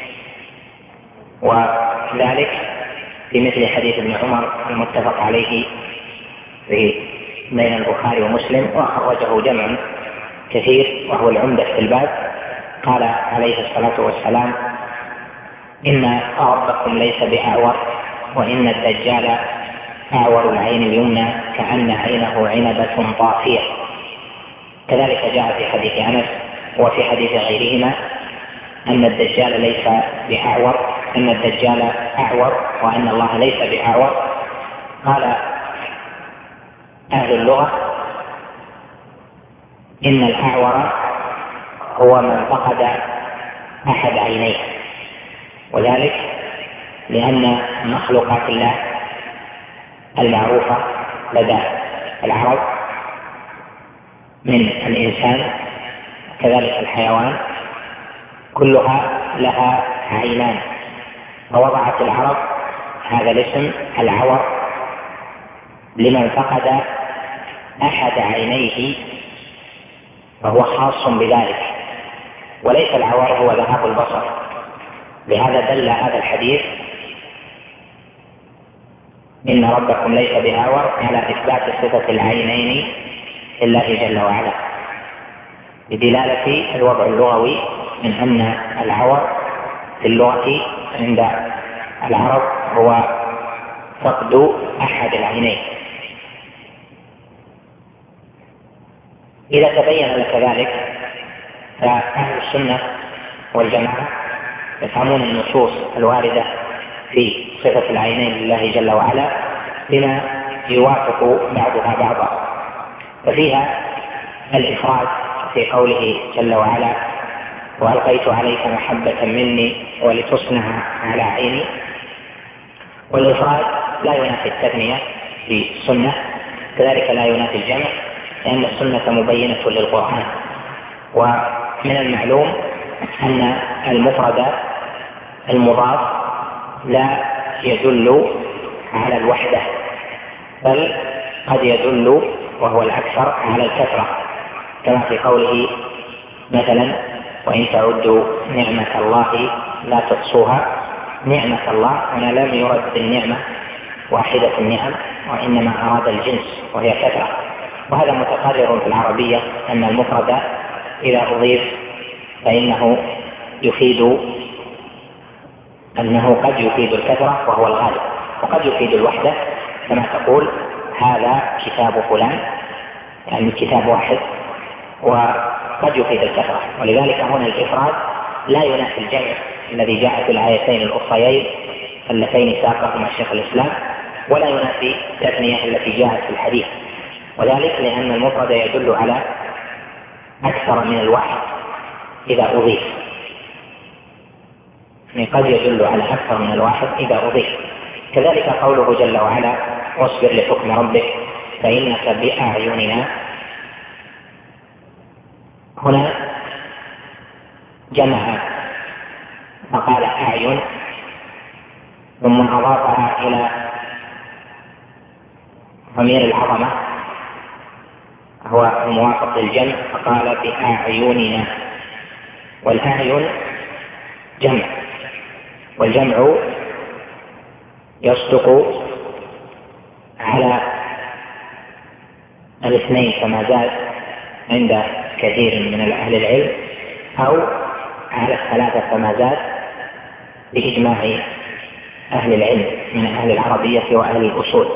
وذلك في مثل حديث ابن عمر المتفق عليه في بين البخاري ومسلم وأخرجه جمع كثير وهو العمدة في الباب. قال عليه الصلاة والسلام إن ربكم ليس بأعور وإن الدجال أعور العين اليمنى كأن عينه عنبة طافية. كذلك جاء في حديث أنس وفي حديث غيرهما أن الدجال ليس بأعور، أن الدجال أعور وأن الله ليس بأعور. قال أهل اللغة إن الأعور هو من فقد أحد عينيه، وذلك لأن مخلوقات الله المعروفة لدى العرب من الإنسان كذلك الحيوان كلها لها عينان، فوضعت العرب هذا الاسم العور لمن فقد أحد عينيه فهو خاص بذلك، وليس العور هو ذهاب البصر. لهذا دل هذا الحديث إن ربكم ليس بأعور على إثبات صفة العينين لله جل وعلا، بدلالة الوضع اللغوي من أن العور في اللغة عند العرب هو فقد أحد العينين. إذا تبين لك ذلك فأهل السنة والجماعة يفهمون النصوص الواردة في صفة العينين لله جل وعلا بما يوافق بعضها بعضا، ففيها الإفراد في قوله جل وعلا وألقيت عليك محبة مني ولتصنع على عيني، والإفراد لا ينافي التثنية في السنة، كذلك لا ينافي الجمع لأن السنة مبينة للقرآن. ومن المعلوم أن المفرد المضاف لا يدل على الوحدة، بل قد يدل وهو الأكثر على الكثرة، كما في قوله مثلا وإن تعدوا نعمة الله لا تحصوها. نعمة الله هنا لم يرد بالنعمة واحدة النعم، وإنما أراد الجنس وهي كثرة، وهذا متقرر في العربية أن المفرد إذا أضيف فإنه يفيد أنه قد يفيد الكثرة وهو الغالب، وقد يفيد الوحدة كما تقول هذا كتاب فلان، يعني كتاب واحد، وقد يفيد الكثرة. ولذلك هنا الإفراد لا ينافي الجمع الذي جاء في الآيتين الأخريين اللتين ساقهما شيخ الإسلام، ولا ينافي التثنية التي جاءت في الحديث، وذلك لأن المفرد يدل على أكثر من الواحد إذا أضيف، يعني قد يدل على أكثر من الواحد إذا أضيف. كذلك قوله جل وعلا واصبر لحكم ربك فإنك بأعيننا، هنا جمع فقال أعين ثم أضافها إلى ضمير العظمة هو الموافق للجمع فقال بأعيننا، والأعين جمع، والجمع يصدق على الاثنين كما زاد عند كثير من أهل العلم، أو على الثلاثة كما زاد بإجماع أهل العلم من أهل العربية وأهل الأصول.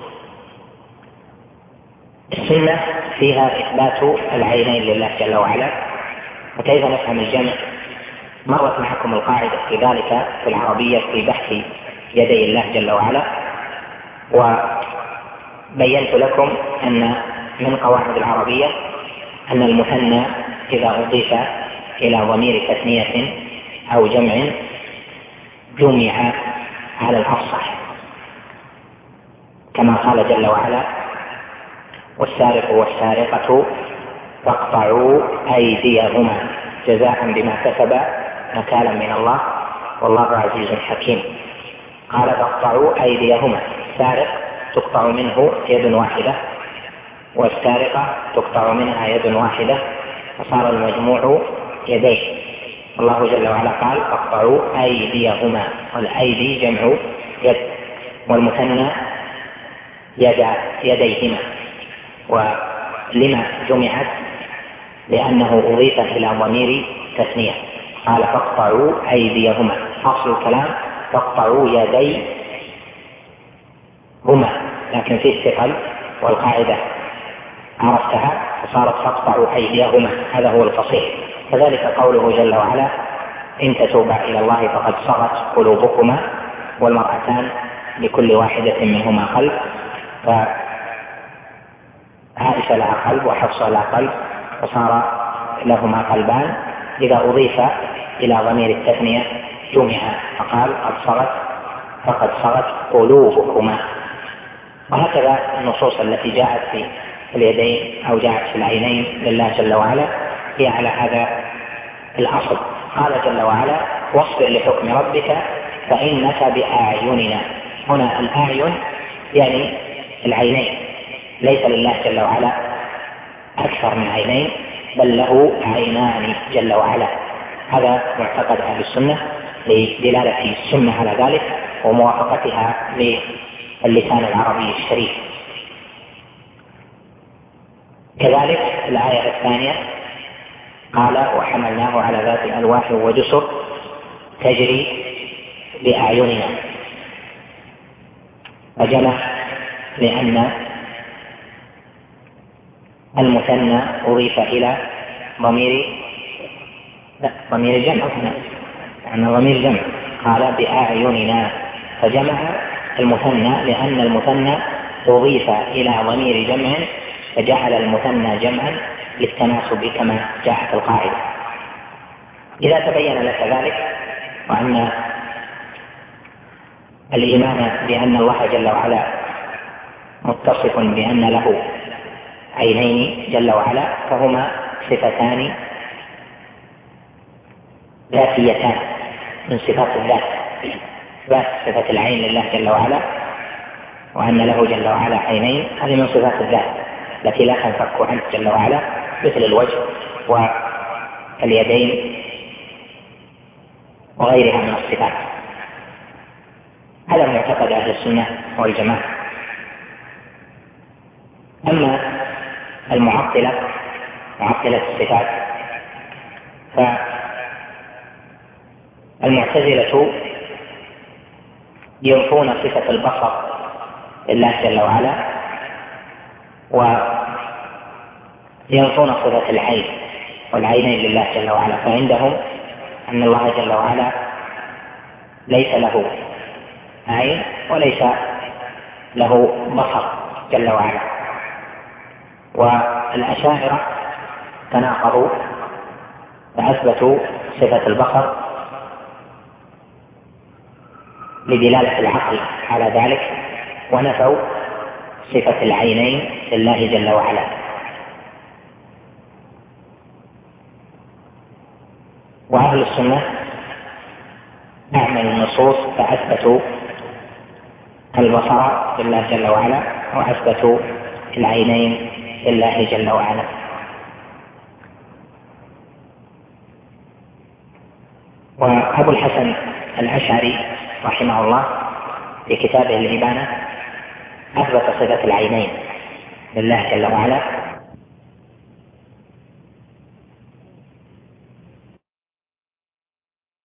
السنة فيها إثبات العينين لله جل وعلا، وكيف نفهم الجمع؟ مرت معكم القاعدة في ذلك في العربية في بحث يدي الله جل وعلا، وبينت لكم أن من قواعد العربية أن المثنى إذا أضيف إلى ضمير تثنية أو جمع جمع على الأفصح، كما قال جل وعلا والسارق والسارقة فاقطعوا أيديهما جزاء بما كسبا نكالا من الله والله عزيز حكيم. قال فاقطعوا أيديهما، السارق تقطع منه يد واحدة والسارقة تقطع منها يد واحدة، فصار المجموع يديه. الله جل وعلا قال فاقطعوا أيديهما، والأيدي جمع يد، والمثنى يد يديهما. ولما جمعت؟ لأنه أضيف إلى ضمير تثنية، قال فاقطعوا أيديهما، أصل الكلام فاقطعوا يديهما، لكن فيه ثقل والقاعدة عرفتها فصارت فاقطعوا أيديهما، هذا هو الفصيح. كذلك قوله جل وعلا إن تتوبا إلى الله فقد صغت قلوبكما، والمرأتان لكل واحدة منهما قلب، فعائشة لها قلب وحفصة لها قلب وصار لهما قلبان. إذا أضيف إلى ضمير التثنية جمع فقال قد صغت فقد صغت قلوبكما. وهكذا النصوص التي جاءت في اليدين أو جاءت في العينين لله جل وعلا هي على هذا الأصل. قال جل وعلا واصبر لحكم ربك فإنك بأعيننا. هنا الأعين يعني العينين، ليس لله جل وعلا أكثر من عينين بل له عينان جل وعلا. هذا معتقد أهل السنة لدلالة السنة على ذلك وموافقتها للسان العربي الشريف. كذلك الآية الثانية قال وحملناه على ذات ألواح ودسر تجري بأعيننا، وجمع لأن المثنى أضيف إلى ضمير لا ضمير الجمع هنا، يعني ضمير جمع قال بأعيننا، فجمع المثنى لأن المثنى أضيف إلى ضمير جمع فجعل المثنى جمعا للتناسب كما جاءت القاعدة. إذا تبين لك ذلك وأن الإيمان بأن الله جل وعلا متصف بأن له عينين جل وعلا فهما صفتان ذاتيتان من صفات الذات، إثبات صفة العين لله جل وعلا وأن له جل وعلا عينين هذه من صفات الذات التي لا تنفك عنه جل وعلا، مثل الوجه واليدين وغيرها من الصفات. هذا معتقد أهل السنة والجماعة. أما المعطلة معطلة الصفات فالمعتزلة ينفون صفة البصر لله جل وعلا وينفون صفة العين والعينين لله جل وعلا، فعندهم أن الله جل وعلا ليس له عين وليس له بصر جل وعلا. والأشاعرة تناقضوا فأثبتوا صفة البصر لدلالة العقل على ذلك ونفوا صفة العينين لله جل وعلا. وأهل السنة أعملوا النصوص فأثبتوا البصر لله جل وعلا وأثبتوا العينين لله جل وعلا. وأبو الحسن الأشعري رحمه الله في كتابه الإبانة أثبت صفة العينين لله جل وعلا